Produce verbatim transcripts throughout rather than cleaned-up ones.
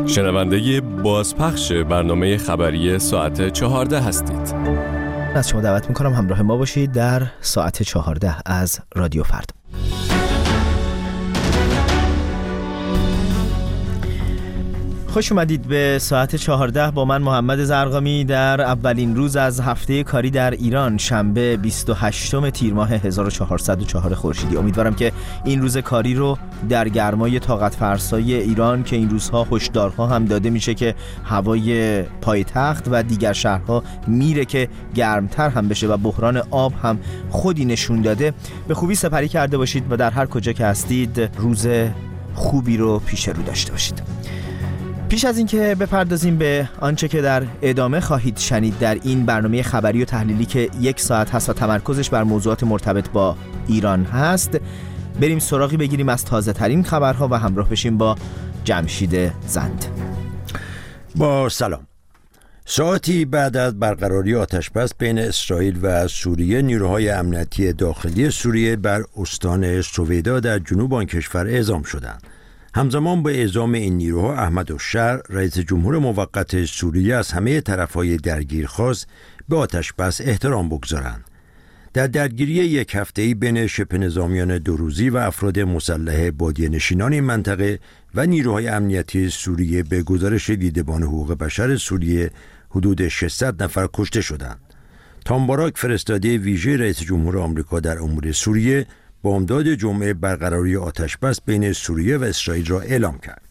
شنونده بازپخش برنامه خبری ساعت چهارده هستید. از شما دعوت میکنم همراه ما باشید در ساعت چهارده از رادیو فردا. خوش اومدید به ساعت چهارده با من محمد زرقامی در اولین روز از هفته کاری در ایران، شنبه بیست و هشتم تیر ماه هزار و چهارصد و چهار خورشیدی. امیدوارم که این روز کاری رو در گرمای طاقت فرسای ایران که این روزها هشدارها هم داده میشه که هوای پایتخت و دیگر شهرها میره که گرمتر هم بشه و بحران آب هم خودی نشون داده، به خوبی سپری کرده باشید و در هر کجا که هستید روز خوبی رو پیش رو داشته باشید. پیش از اینکه بپردازیم به آنچه که در ادامه خواهید شنید در این برنامه خبری و تحلیلی که یک ساعت هست و تمرکزش بر موضوعات مرتبط با ایران هست، بریم سراغی بگیریم از تازه ترین خبرها و همراه بشیم با جمشید زند. با سلام. ساعتی بعد از برقراری آتشبس بین اسرائیل و سوریه، نیروهای امنیتی داخلی سوریه بر استان سویدا در جنوب آن کشور اعزام شدند. همزمان با اعزام این نیروها، احمد الشر رئیس جمهور موقت سوریه از همه طرفهای درگیر خواست به آتشبس احترام بگذارند. در درگیری یک هفته‌ای بین شبه نظامیان دو روزی و افراد مسلح بادیه نشینان این منطقه و نیروهای امنیتی سوریه، به گزارش دیدبان حقوق بشر سوریه حدود ششصد نفر کشته شدند. تام باراک، فرستاده ویژه رئیس جمهور آمریکا در امور سوریه، بامداد جمعه برقراری آتشبس بین سوریه و اسرائیل را اعلام کرد.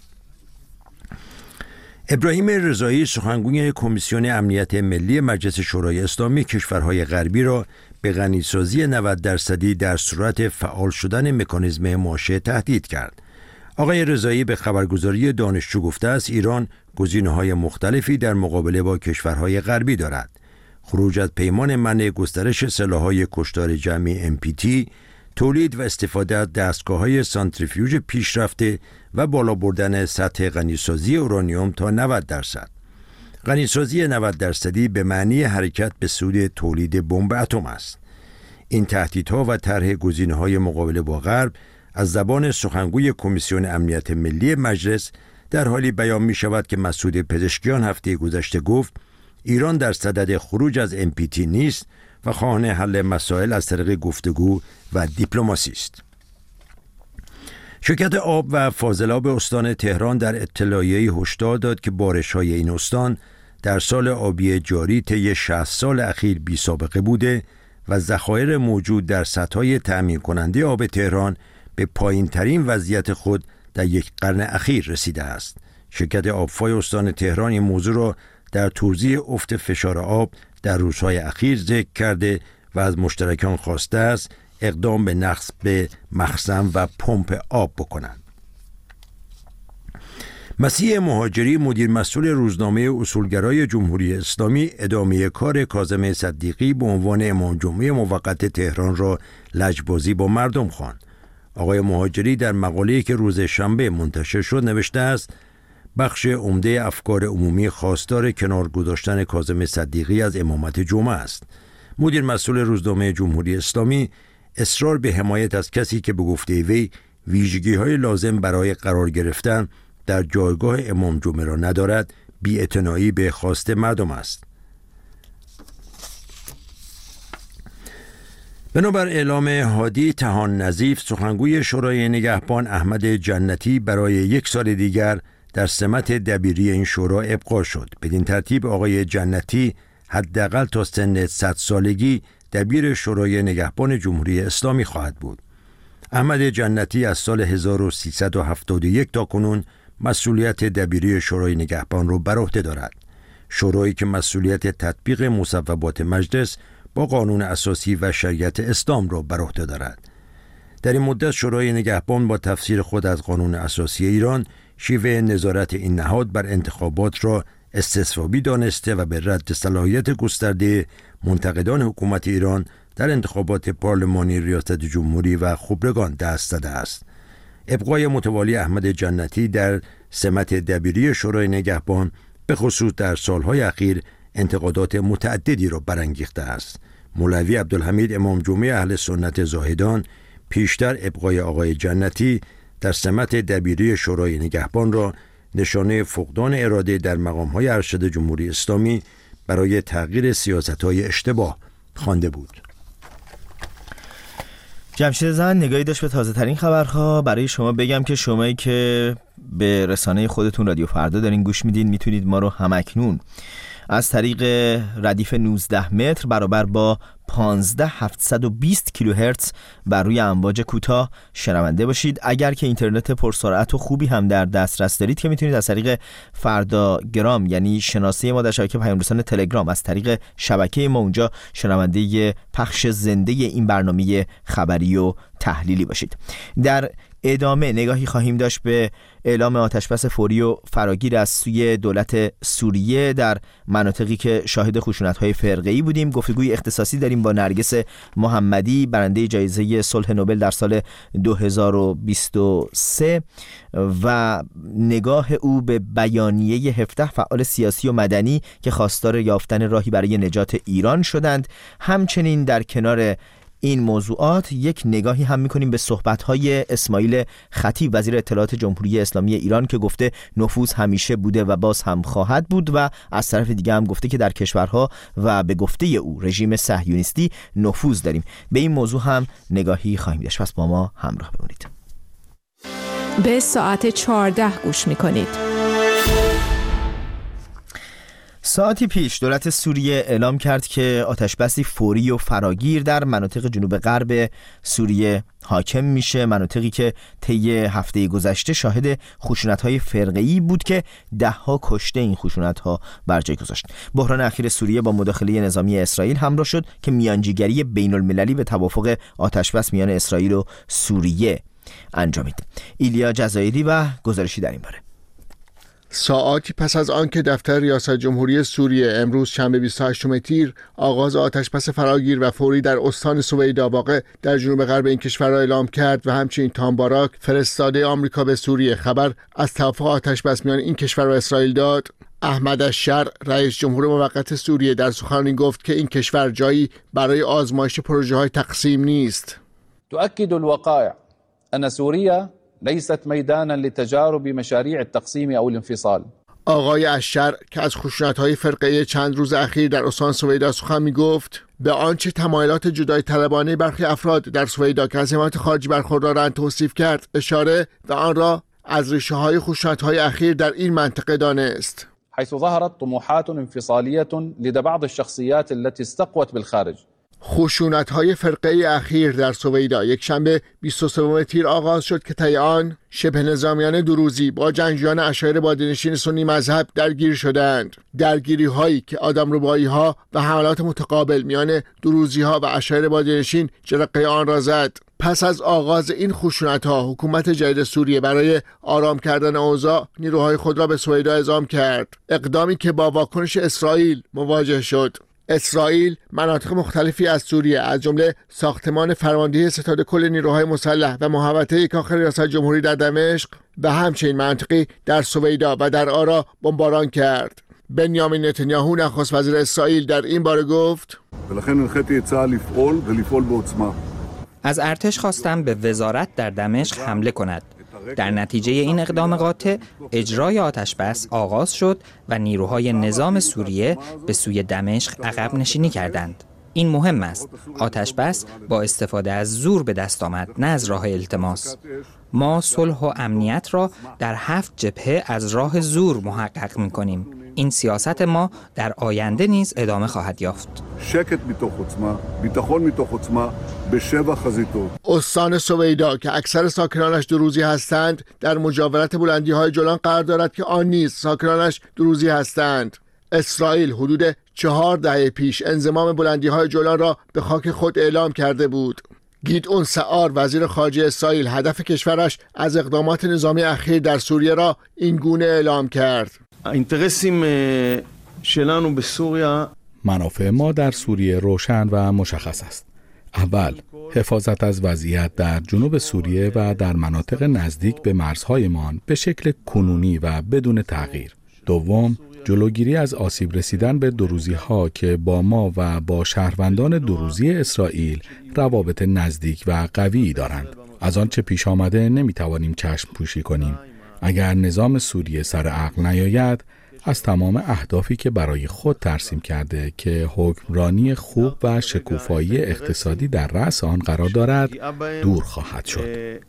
ابراهیم رضایی، سخنگوی کمیسیون امنیت ملی مجلس شورای اسلامی، کشورهای غربی را به غنیسازی نود درصدی در صورت فعال شدن مکانیزم ماشه تهدید کرد. آقای رضایی به خبرگزاری دانشجو گفته است ایران گزینه‌های مختلفی در مقابله با کشورهای غربی دارد. خروج از پیمان منع گسترش سلاح‌های کشتار جمعی ام پی تی، تولید و استفاده از دستگاه‌های سانتریفیوژ پیشرفته و بالا بردن سطح غنیسازی اورانیوم تا نود درصد. غنیسازی نود درصدی به معنی حرکت به سوی تولید بمب اتم است. این تهدیدها و طرح گزینه‌های مقابله با غرب از زبان سخنگوی کمیسیون امنیت ملی مجلس در حالی بیان می‌شود که مسعود پزشکیان هفته گذشته گفت ایران در صدد خروج از ام پی تی نیست و خواهان حل مسائل از طریق گفتگو و دیپلماسی است. شرکت آب و فاضلاب استان تهران در اطلاعیه‌ای هشدار داد که بارش‌های این استان در سال آبی جاری طی شصت سال اخیر بی سابقه بوده و ذخایر موجود در سدهای تأمین کننده آب تهران به پایین‌ترین وضعیت خود در یک قرن اخیر رسیده است. شرکت آبفای استان تهران این موضوع را در توضیح افت فشار آب در روزهای اخیر ذکر کرده و از مشترکان خواسته است اقدام به نصب مخزن و پمپ آب بکنند. مسیح مهاجری، مدیر مسئول روزنامه اصولگرای جمهوری اسلامی، ادامه کار کاظم صدیقی به عنوان امام جمعه موقت تهران را لجبازی با مردم خواند. آقای مهاجری در مقاله‌ای که روز شنبه منتشر شد نوشته است بخش عمده افکار عمومی خواستار کنار گذاشتن کاظم صدیقی از امامت جمعه است. مدیر مسئول روزنامه جمهوری اسلامی اصرار به حمایت از کسی که به گفته وی ویژگی‌های لازم برای قرار گرفتن در جایگاه امام جمعه را ندارد، بی‌اعتنایی به خواست مردم است. بنابر اعلام هادی طحان نظیف، سخنگوی شورای نگهبان احمد جنتی برای یک سال دیگر در سمت دبیری این شورا ابقا شد. بدین ترتیب آقای جنتی حداقل تا سن صد سالگی دبیر شورای نگهبان جمهوری اسلامی خواهد بود. احمد جنتی از سال هزار و سیصد و هفتاد و یک تا کنون مسئولیت دبیری شورای نگهبان را بر عهده دارد. شورایی که مسئولیت تطبیق مصوبات مجلس با قانون اساسی و شریعت اسلام را بر عهده دارد. در این مدت شورای نگهبان با تفسیر خود از قانون اساسی ایران شیوه نظارت این نهاد بر انتخابات را استصوابی دانسته و به رد صلاحیت گسترده منتقدان حکومت ایران در انتخابات پارلمانی، ریاست جمهوری و خبرگان دست زده است. ابقای متوالی احمد جنتی در سمت دبیری شورای نگهبان به خصوص در سالهای اخیر انتقادات متعددی را برانگیخته است. مولوی عبدالحمید امام جمعه اهل سنت زاهدان پیشتر ابقای آقای جنتی در سمت دبیری شورای نگهبان را نشانه فقدان اراده در مقام‌های ارشد جمهوری اسلامی برای تغییر سیاست‌های اشتباه خوانده بود. جمشید زن نگاهی داشت به تازه ترین خبرها. برای شما بگم که شمایی که به رسانه خودتون رادیو فردا دارین گوش میدین میتونید ما رو همکنون از طریق ردیف نوزده متر برابر با پانزده هزار و هفتصد و بیست کیلوهرتز بر روی امواج کوتاه شنونده باشید. اگر که اینترنت پرسرعت و خوبی هم در دسترس دارید که میتونید از طریق فردا گرام، یعنی شناسه ما در شبکه پیام رسان تلگرام، از طریق شبکه ما اونجا شنونده پخش زنده این برنامه خبری و تحلیلی باشید. در ادامه نگاهی خواهیم داشت به اعلام آتشبس فوری و فراگیر از سوی دولت سوریه در مناطقی که شاهد خشونت‌های فرقه‌ای بودیم. گفتگوی اختصاصی داریم با نرگس محمدی، برنده جایزه صلح نوبل در سال دو هزار و بیست و سه و نگاه او به بیانیه هفده فعال سیاسی و مدنی که خواستار یافتن راهی برای نجات ایران شدند. همچنین در کنار این موضوعات یک نگاهی هم میکنیم به صحبت‌های اسماعیل خطیب، وزیر اطلاعات جمهوری اسلامی ایران، که گفته نفوذ همیشه بوده و باز هم خواهد بود و از طرف دیگه هم گفته که در کشورها و به گفته او رژیم صهیونیستی نفوذ داریم. به این موضوع هم نگاهی خواهیم داشت. پس با ما همراه بمونید. به ساعت چهارده گوش میکنید. ساعتی پیش دولت سوریه اعلام کرد که آتشبسی فوری و فراگیر در مناطق جنوب غرب سوریه حاکم میشه، مناطقی که طی هفته گذشته شاهد خشونت‌های فرقه‌ای بود که ده‌ها کشته این خشونت‌ها بر جای گذاشت. بحران اخیر سوریه با مداخله نظامی اسرائیل همراه شد که میانجیگری بین‌المللی به توافق آتشبس میان اسرائیل و سوریه انجامید. ایلیا جزایری و گزارشی در این باره. ساعاتی پس از آنکه دفتر ریاست جمهوری سوریه امروز شنبه بیست و هشتم تیر آغاز آتشبس فراگیر و فوری در استان سویدا واقع در جنوب غرب این کشور را اعلام کرد و همچنین تام باراک فرستاده آمریکا به سوریه خبر از توافق آتشبس میان این کشور و اسرائیل داد، احمد الشر رئیس جمهور موقت سوریه در سخنرانی گفت که این کشور جایی برای آزمایش پروژه‌های تقسیم نیست. تؤكد الوقائع ان سوریا ليست ميدانا لتجارب مشاريع التقسيم او الانفصال. آقای الشر که از خشونت‌های فرقه‌ای چند روز اخیر در استان سویدا سخن می‌گفت، به آنچه تمایلات جدای طلبانه برخی افراد در سویدا که از حمایت خارجی برخوردارند توصیف کرد اشاره و آن را از ریشه‌های خشونت‌های اخیر در این منطقه دانست. حيث ظهرت طموحات انفصالية لدى بعض الشخصيات التي استقوت بالخارج. خشونت‌های فرقه‌ای اخیر در سویدا یک شنبه بیست و سوم تیر آغاز شد که طی آن شبه نظامیان دو روزی با جنگجویان اشایر بادی‌نشین سنی مذهب درگیر شدند. درگیری‌هایی که آدمربایی‌ها و حملات متقابل میان دروزی‌ها و اشایر بادی‌نشین جرقه آن را زد. پس از آغاز این خشونت‌ها حکومت جدید سوریه برای آرام کردن اوضاع نیروهای خود را به سویدا اعزام کرد، اقدامی که با واکنش اسرائیل مواجه شد. اسرائیل مناطق مختلفی از سوریه از جمله ساختمان فرماندهی ستاد کل نیروهای مسلح و محوطه کاخ ریاست جمهوری در دمشق و همچنین مناطقی در سویدا و در آرا بمباران کرد. بنیامین نتانیاهو نخست وزیر اسرائیل در این باره گفت: از ارتش خواستم به وزارت در دمشق حمله کند. در نتیجه این اقدام قاطع اجرای آتشبس آغاز شد و نیروهای نظام سوریه به سوی دمشق عقب نشینی کردند. این مهم است. آتشبس با استفاده از زور به دست آمد، نه از راه التماس. ما صلح و امنیت را در هفت جبهه از راه زور محقق می‌کنیم. این سیاست ما در آینده نیز ادامه خواهد یافت. استان سویدا که اکثر ساکنانش دروزی هستند در مجاورت بلندی‌های جولان قرار دارد که آن نیز ساکنانش دروزی هستند. اسرائیل حدود چهار دهه پیش انضمام بلندی‌های جولان را به خاک خود اعلام کرده بود. گیدئون سعار وزیر خارجه اسرائیل هدف کشورش از اقدامات نظامی اخیر در سوریه را این گونه اعلام کرد: اینترسیم شلانو به سوریه، منافع ما در سوریه روشن و مشخص است. اول، حفاظت از وضعیت در جنوب سوریه و در مناطق نزدیک به مرزهایمان به شکل کنونی و بدون تغییر. دوم، جلوگیری از آسیب رسیدن به دروزی‌ها که با ما و با شهروندان دروزی اسرائیل روابط نزدیک و قوی دارند. از آنچه پیش آمده نمی‌توانیم چشم پوشی کنیم. اگر نظام سوریه سر عقل نیاید، از تمام اهدافی که برای خود ترسیم کرده که حکمرانی خوب و شکوفایی اقتصادی در رأس آن قرار دارد دور خواهد شد.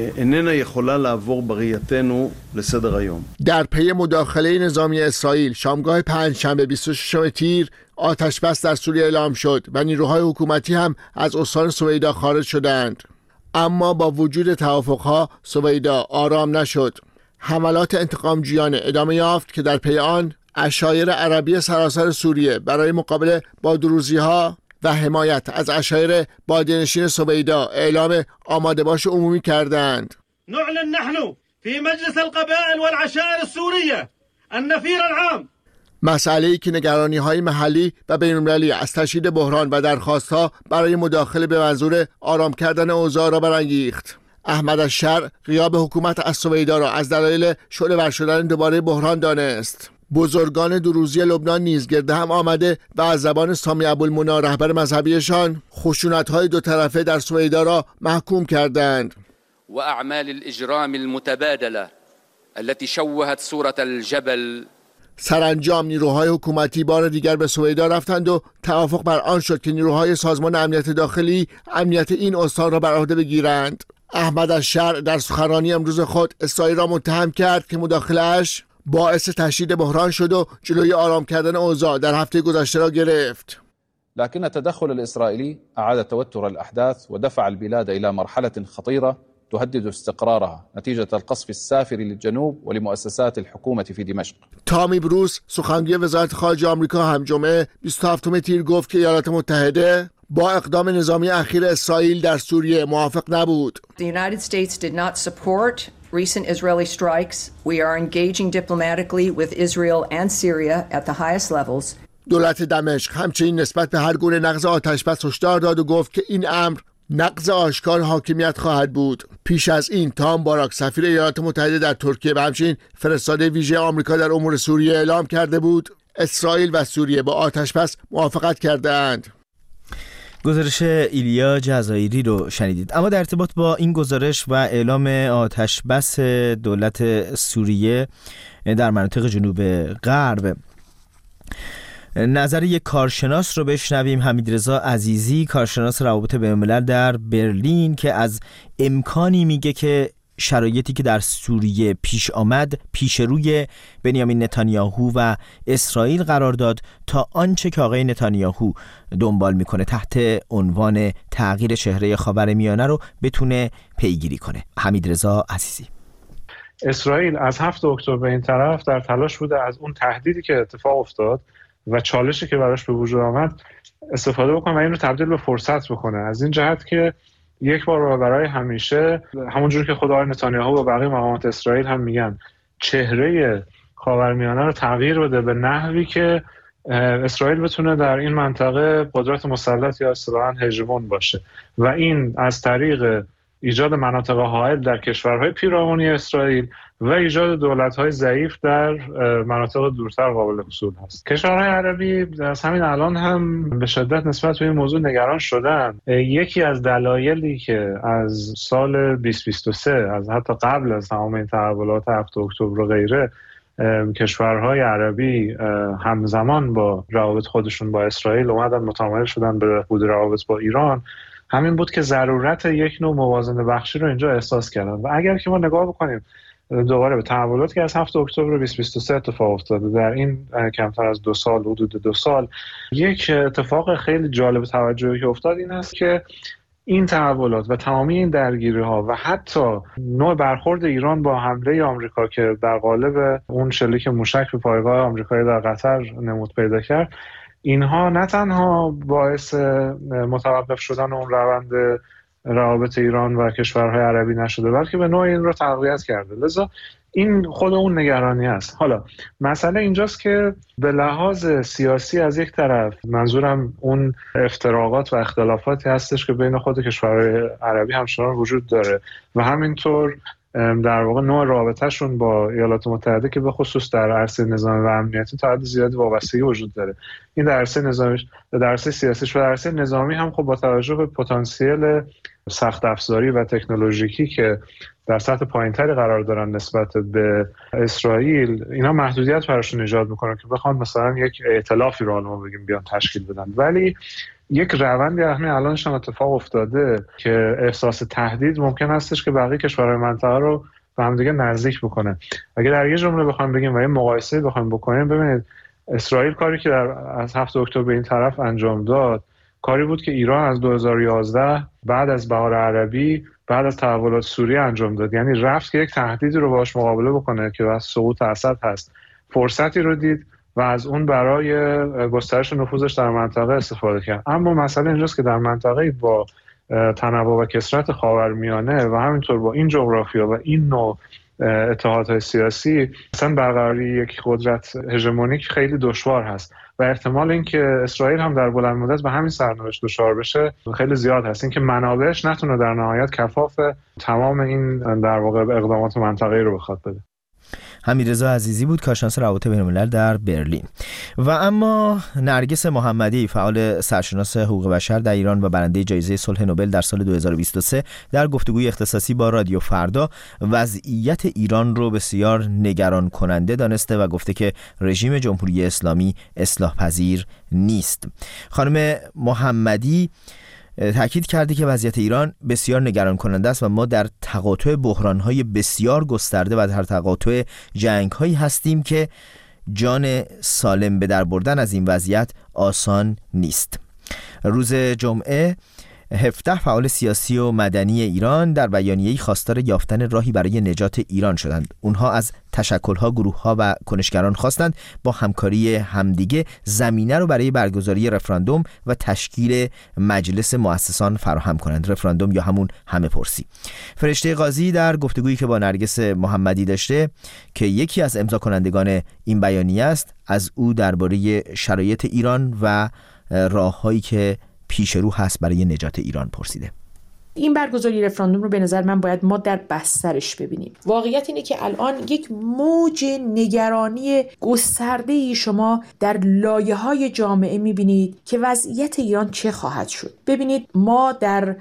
در پی مداخله نظامی اسرائیل شامگاه پنجشنبه بیست و ششم تیر آتش بس در سوریه اعلام شد و نیروهای حکومتی هم از استان سویدا خارج شدند. اما با وجود توافقها سویدا آرام نشد. حملات انتقامجویانه ادامه یافت که در پی آن عشایر عربی سراسر سوریه برای مقابله با دروزی‌ها و حمایت از عشایر بادیه‌نشین سویدا اعلام آماده باش عمومی کردند. نعلن نحن في مجلس القبائل والعشائر السورية النفير العام. مسئله‌ای که نگرانی‌های محلی و بین‌المللی از تشدید بحران و درخواست‌ها برای مداخله به منظور آرام کردن اوضاع را برانگیخت. احمد الشرع غیاب حکومت از سویدا را از دلایل شعله‌ور شدن دوباره بحران دانست. بزرگان دروزی لبنان نیز گرد هم آمده و از زبان سامی ابوالمنی رهبر مذهبیشان خشونت‌های دو طرفه در سویدا را محکوم کردند. و اعمال الاجرام المتبادله التي شوهت صورة الجبل. سرانجام نیروهای حکومتی بار دیگر به سویدا رفتند و توافق بر آن شد که نیروهای سازمان امنیت داخلی امنیت این استان را بر عهده بگیرند. احمد الشرع در سخنرانی امروز خود اسرائیل را متهم کرد که مداخله‌اش باعث تشدید بحران شد و جلوی آرام کردن اوضاع در هفته گذشته را گرفت. لكن التدخل الإسرائيلي أعاد توتر الأحداث ودفع البلاد إلى مرحلة خطيرة تهدد استقرارها نتيجة القصف السافر للجنوب ولمؤسسات الحكومة في دمشق. تامی بروس سخنگوی وزارت خارجه آمریکا هم جمعه بیست و هفتم تیر گفت که ایالات متحده با اقدام نظامی اخیر اسرائیل در سوریه موافق نبود. The United States did not support recent Israeli strikes. We are engaging diplomatically with Israel and Syria at the highest levels. دولت دمشق همچنین نسبت به هر گونه نقض آتشبس هشدار داد و گفت که این امر نقض آشکار حاکمیت خواهد بود. پیش از این تام باراک سفیر ایالات متحده در ترکیه و همچنین فرستاده ویژه آمریکا در امور سوریه اعلام کرده بود اسرائیل و سوریه با آتشبس موافقت کرده‌اند. گزارش ایلیا جزایری رو شنیدید. اما در ارتباط با این گزارش و اعلام آتش بس دولت سوریه در مناطق جنوب غرب، نظر یک کارشناس رو بشنویم. حمیدرضا عزیزی، کارشناس روابط بین‌الملل در برلین، که از امکانی میگه که شرایطی که در سوریه پیش آمد پیش روی بنیامین نتانیاهو و اسرائیل قرار داد تا آنچه که آقای نتانیاهو دنبال میکنه تحت عنوان تغییر چهره خاورمیانه رو بتونه پیگیری کنه. حمیدرضا عزیزی: اسرائیل از هفتم اکتبر به این طرف در تلاش بوده از اون تهدیدی که اتفاق افتاد و چالشی که براش به وجود آمد استفاده بکنه و این رو تبدیل به فرصت بکنه. از این جهت که یک بار و برای همیشه، همونجور که خود آقای نتانیاهو و بقیه مقامات اسرائیل هم میگن، چهره خاورمیانه رو تغییر بده به نحوی که اسرائیل بتونه در این منطقه قدرت مسلط یا اصطلاحاً هژمون باشه و این از طریق ایجاد مناطق حائل در کشورهای پیرامونی اسرائیل و ایجاد دولت‌های ضعیف در مناطق دورتر قابل حصول هست. کشورهای عربی از همین الان هم به شدت نسبت به این موضوع نگران شدن. یکی از دلایلی که از سال بیست و بیست و سه، از حتی قبل از تمام این تحولات هفتم اکتبر و غیره، کشورهای عربی همزمان با روابط خودشون با اسرائیل اومدن متمایل شدن به بهبود روابط با ایران، همین بود که ضرورت یک نوع موازنه بخشی رو اینجا احساس کردن. و اگر که ما نگاه بکنیم دوباره به تحولاتی که از هفتم اکتبر بیست و بیست و سه اتفاق افتاده در این کمتر از دو سال، حدود دو سال، یک اتفاق خیلی جالب توجهی که افتاد این است که این تحولات و تمامی این درگیری‌ها و حتی نوع برخورد ایران با حمله آمریکا که در قالب اون شلیک موشک به پایگاه آمریکایی در قطر نمود پیدا کرد، اینها نه تنها باعث متوقف شدن اون روند روابط ایران و کشورهای عربی نشده، بلکه به نوعی این رو تقویت کرده. لذا این خود اون نگرانی است. حالا مسئله اینجاست که به لحاظ سیاسی از یک طرف، منظورم اون افتراقات و اختلافاتی هستش که بین خود کشورهای عربی همچنان وجود داره و همینطور در واقع نوع رابطهشون با ایالات متحده که به خصوص در عرصه نظامی و امنیتی تا حد زیادی وابستگی وجود داره. این در عرصه نظامیش، در عرصه سیاسیش و در عرصه نظامی هم خب با توجه به پتانسیل سخت افزاری و تکنولوژیکی که در سطح پایینتری قرار دارن نسبت به اسرائیل، اینا محدودیت براشون ایجاد میکنن که بخوان مثلا یک ائتلافی رو ما بگیم بیان تشکیل بدن. ولی یک روندی همین الانش هم اتفاق افتاده که احساس تهدید ممکن هستش که بقیه کشورهای منطقه رو به هم دیگه نزدیک بکنه. اگه در یه جمله بخوام بگیم و یه مقایسه بخوام بکنیم، ببینید اسرائیل کاری که در از هفتم اکتبر به این طرف انجام داد کاری بود که ایران از دو هزار و یازده بعد از بهار عربی، بعد از تحولات سوریه انجام داد. یعنی رفت که یک تهدیدی رو باهاش مقابله بکنه که از سقوط اسد هست، فرصتی رو دید و از اون برای گسترش نفوذش در منطقه استفاده کرد. اما مسئله اینجاست که در منطقه با تنوع و کثرت خاورمیانه و همینطور با این جغرافیا و این نوع اتحادهای سیاسی اصلا برقراری یک قدرت هژمونیک خیلی دشوار هست و احتمال اینکه اسرائیل هم در بلند مدت به همین سرنوشت دچار بشه خیلی زیاد هست، اینکه منابعش نتونه در نهایت کفاف تمام این در واقع اقدامات منطقه‌ای رو بخواد بده. حمیدرضا عزیزی بود، کارشناس روابط بین‌الملل در برلین. و اما نرگس محمدی، فعال سرشناس حقوق بشر در ایران و برنده جایزه صلح نوبل در سال دو هزار و بیست و سه، در گفتگوی اختصاصی با رادیو فردا وضعیت ایران رو بسیار نگران کننده دانسته و گفته که رژیم جمهوری اسلامی اصلاح پذیر نیست. خانم محمدی تأکید کرده که وضعیت ایران بسیار نگران کننده است و ما در تقاطع بحران‌های بسیار گسترده و در تقاطع جنگ‌هایی هستیم که جان سالم به در بردن از این وضعیت آسان نیست. روز جمعه هفده فعال سیاسی و مدنی ایران در بیانیه‌ای خواستار یافتن راهی برای نجات ایران شدند. اونها از تشکل‌ها، گروه‌ها و کنشگران خواستند با همکاری همدیگه زمینه رو برای برگزاری رفراندوم و تشکیل مجلس مؤسسان فراهم کنند. رفراندوم یا همون همه پرسی. فرشته قاضی در گفتگویی که با نرگس محمدی داشته که یکی از امضا کنندگان این بیانیه است، از او درباره شرایط ایران و راه‌هایی که پیش رو هست برای نجات ایران پرسیده. این برگزاری رفراندوم رو به نظر من باید ما در بسترش ببینیم. واقعیت اینه که الان یک موج نگرانی گسترده‌ای شما در لایه‌های جامعه می‌بینید که وضعیت ایران چه خواهد شد. ببینید ما در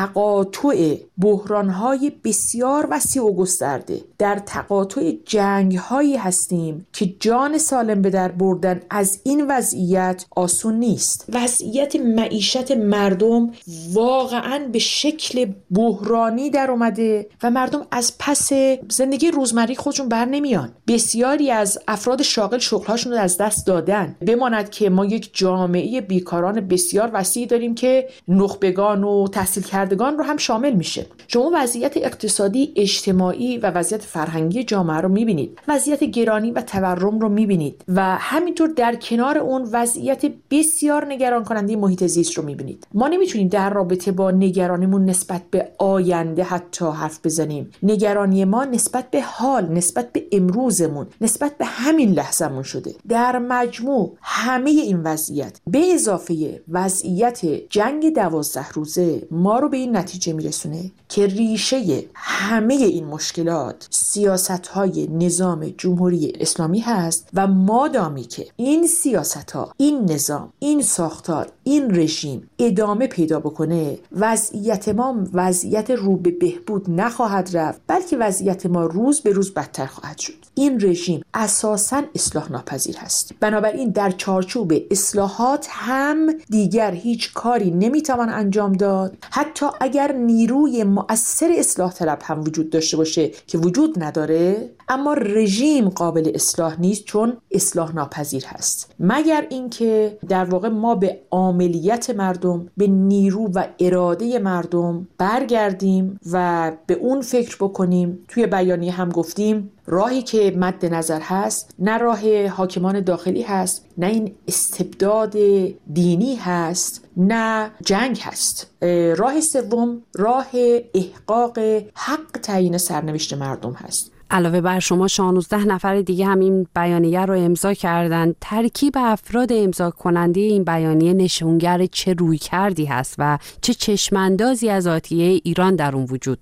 تقاطع بحران‌های بسیار وسیع و گسترده، در تقاطع جنگ‌هایی هستیم که جان سالم به در بردن از این وضعیت آسون نیست. وضعیت معیشت مردم واقعاً به شکل شکل بحرانی در اومده و مردم از پس زندگی روزمره خودشون بر نمیان. بسیاری از افراد شاغل شغلهاشون رو از دست دادن. بماند که ما یک جامعه بیکاران بسیار وسیع داریم که نخبگان و تحصیل کردگان رو هم شامل میشه. شما وضعیت اقتصادی، اجتماعی و وضعیت فرهنگی جامعه رو میبینید. وضعیت گرانی و تورم رو میبینید و همینطور در کنار اون وضعیت بسیار نگران کننده محیط زیست رو میبینید. ما نمیتونیم در رابطه با نگرانیمون نسبت به آینده حتی حرف بزنیم. نگرانی ما نسبت به حال، نسبت به امروزمون، نسبت به همین لحظمون شده. در مجموع همه این وضعیت به اضافه وضعیت جنگ دوازده روزه ما رو به این نتیجه میرسونه که ریشه همه این مشکلات سیاست‌های نظام جمهوری اسلامی هست و مادامی که این سیاست‌ها، این نظام، این ساختار، این رژیم ادامه پیدا بکنه، وضعیت ما وضعیت رو به بهبود نخواهد رفت، بلکه وضعیت ما روز به روز بدتر خواهد شد. این رژیم اساساً اصلاح ناپذیر هست. بنابراین در چارچوب اصلاحات هم دیگر هیچ کاری نمیتوان انجام داد، حتی اگر نیروی مؤثر اصلاح طلب هم وجود داشته باشه که وجود نداره، اما رژیم قابل اصلاح نیست چون اصلاح ناپذیر هست. مگر اینکه در واقع ما به عاملیت مردم، به نیرو و اراده مردم برگردیم و به اون فکر بکنیم. توی بیانیه هم گفتیم راهی که مد نظر هست نه راه حاکمان داخلی هست، نه این استبداد دینی هست، نه جنگ هست. راه سوم راه احقاق حق تعیین سرنوشت مردم هست. علاوه بر شما شانزده نفر دیگه هم این بیانیه رو امضا کردن. ترکیب افراد امضا کننده این بیانیه نشونگر چه رویکردی هست و چه چشماندازی از آتیه ایران در اون وجود داره؟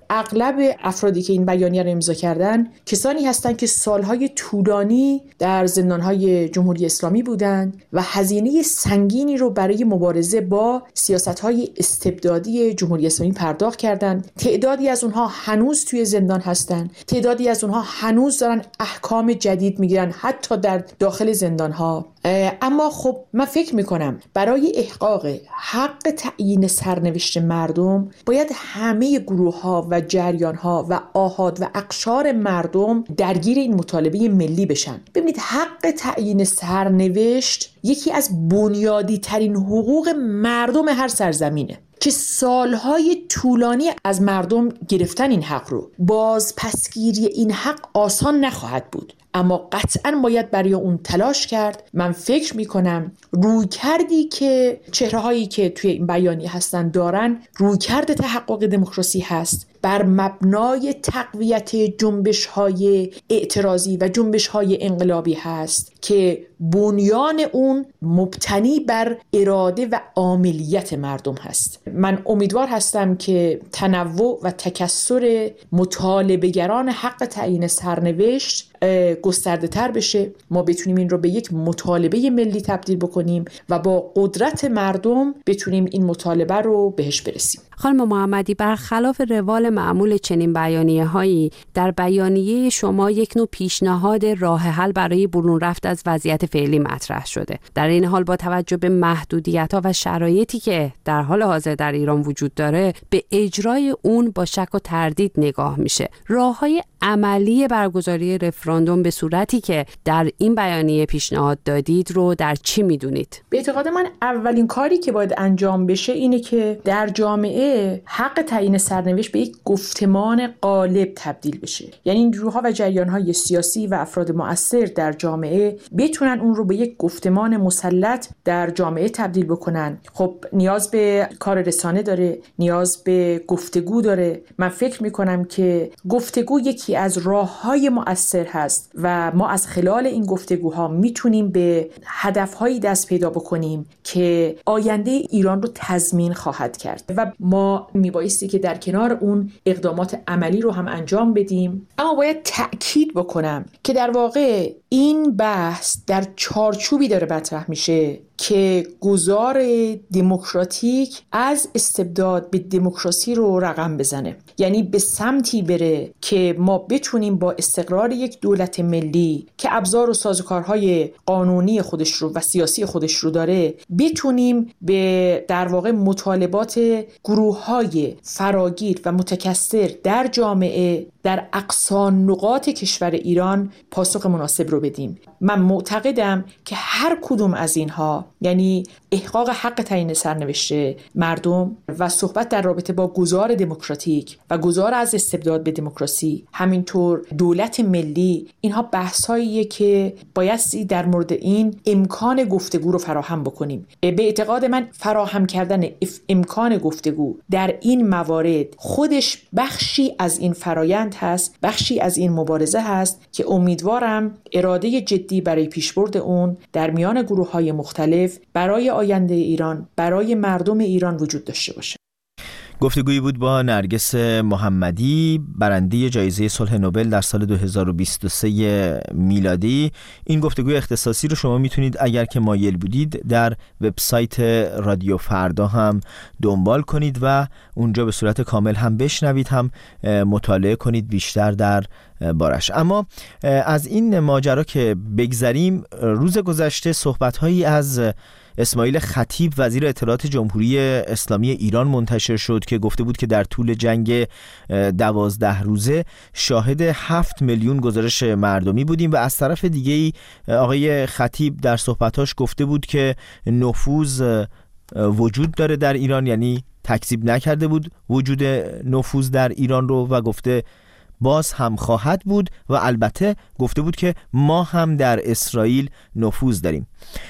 اغلب افرادی که این بیانیه رو امضا کردن کسانی هستند که سالهای طولانی در زندانهای جمهوری اسلامی بودند و هزینه سنگینی رو برای مبارزه با سیاستهای استبدادی جمهوری اسلامی پرداخت کردند. تعدادی از اونها هنوز توی زندان هستند، تعدادی از اونها هنوز دارن احکام جدید میگیرن حتی در داخل زندانها. اما خب من فکر میکنم برای احقاق حق تعیین سرنوشت مردم باید همه گروه ها و جریان ها و آحاد و اقشار مردم درگیر این مطالبه ملی بشن. ببینید حق تعیین سرنوشت یکی از بنیادی ترین حقوق مردم هر سرزمینه که سالهای طولانی از مردم گرفتن این حق رو. باز پسگیری این حق آسان نخواهد بود، اما قطعاً باید برای اون تلاش کرد. من فکر میکنم روی کردی که چهره هایی که توی این بیانیه هستن دارن رویکرد تحقق دموکراسی هست بر مبنای تقویت جنبش های اعتراضی و جنبش های انقلابی هست که بنیان اون مبتنی بر اراده و عاملیت مردم هست. من امیدوار هستم که تنوع و تکثر مطالبه‌گران حق تعیین سرنوشت گسترده تر بشه، ما بتونیم این رو به یک مطالبه ملی تبدیل بکنیم و با قدرت مردم بتونیم این مطالبه رو بهش برسیم. خانم محمدی، برخلاف روال معمول چنین بیانیه هایی، در بیانیه شما یک نوع پیشنهاد راه حل برای برون رفت از وضعیت فعلی مطرح شده. در این حال با توجه به محدودیت‌ها و شرایطی که در حال حاضر در ایران وجود داره، به اجرای اون با شک و تردید نگاه میشه. راه‌های عملی برگزاری رفراندوم به صورتی که در این بیانیه پیشنهاد دادید رو در چی میدونید؟ به اعتقاد من اولین کاری که باید انجام بشه اینه که در جامعه حق تعیین سرنوشت به یک گفتمان غالب تبدیل بشه. یعنی این گروه‌ها و جریان‌های سیاسی و افراد مؤثر در جامعه بتونن اون رو به یک گفتمان مسلط در جامعه تبدیل بکنن. خب نیاز به کار رسانه داره، نیاز به گفتگو داره. من فکر می‌کنم که گفتگو یکی از راه‌های مؤثر هست و ما از خلال این گفتگوها میتونیم به هدف‌هایی دست پیدا بکنیم که آینده ایران رو تضمین خواهد کرد و ما میبایستی که در کنار اون اقدامات عملی رو هم انجام بدیم. اما باید تأکید بکنم که در واقع این بحث در چارچوبی داره مطرح میشه که گذار دموکراتیک از استبداد به دموکراسی رو رقم بزنه، یعنی به سمتی بره که ما بتونیم با استقرار یک دولت ملی که ابزار و سازوکارهای قانونی خودش رو و سیاسی خودش رو داره بتونیم به در واقع مطالبات گروه‌های فراگیر و متکثر در جامعه در اقصا نقاط کشور ایران پاسخ مناسب رو بدیم. من معتقدم که هر کدوم از اینها، یعنی احقاق حق تعیین سرنوشت مردم و صحبت در رابطه با گذار دموکراتیک و گذار از استبداد به دموکراسی، همینطور دولت ملی، اینها بحث‌هاییه که بایستی در مورد این امکان گفتگو رو فراهم بکنیم. به اعتقاد من فراهم کردن امکان گفتگو در این موارد خودش بخشی از این فرایند هست، بخشی از این مبارزه هست که امیدوارم اراده جدی برای پیشبرد اون در میان گروه‌های مختلف برای آینده ایران، برای مردم ایران وجود داشته باشه. گفتگویی بود با نرگس محمدی، برنده جایزه صلح نوبل در سال دو هزار و بیست و سه میلادی. این گفتگوی اختصاصی رو شما میتونید اگر که مایل بودید در وبسایت رادیو فردا هم دنبال کنید و اونجا به صورت کامل هم بشنوید، هم مطالعه کنید بیشتر در بارش. اما از این ماجرا که بگذریم، روز گذشته صحبت‌هایی از اسماعیل خطیب وزیر اطلاعات جمهوری اسلامی ایران منتشر شد که گفته بود که در طول جنگ دوازده روزه شاهد هفت میلیون گزارش مردمی بودیم و از طرف دیگه آقای خطیب در صحبتاش گفته بود که نفوذ وجود داره در ایران، یعنی تکذیب نکرده بود وجود نفوذ در ایران رو و گفته باز هم خواهد بود و البته گفته بود که ما هم در اسرائیل نفوذ داریم.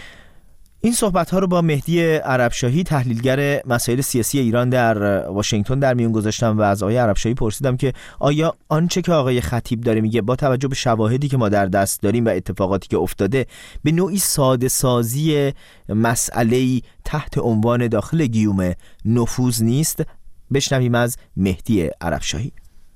این صحبت‌ها رو با مهدی عربشاهی تحلیلگر مسائل سیاسی ایران در واشنگتن در میون گذاشتم و از آقای عربشاهی پرسیدم که آیا آنچه که آقای خطیب داره میگه با توجه به شواهدی که ما در دست داریم و اتفاقاتی که افتاده به نوعی ساده سازی مسئله‌ای تحت عنوان داخل گیوم نفوذ نیست؟ بشنویم از مهدی عربشاهی.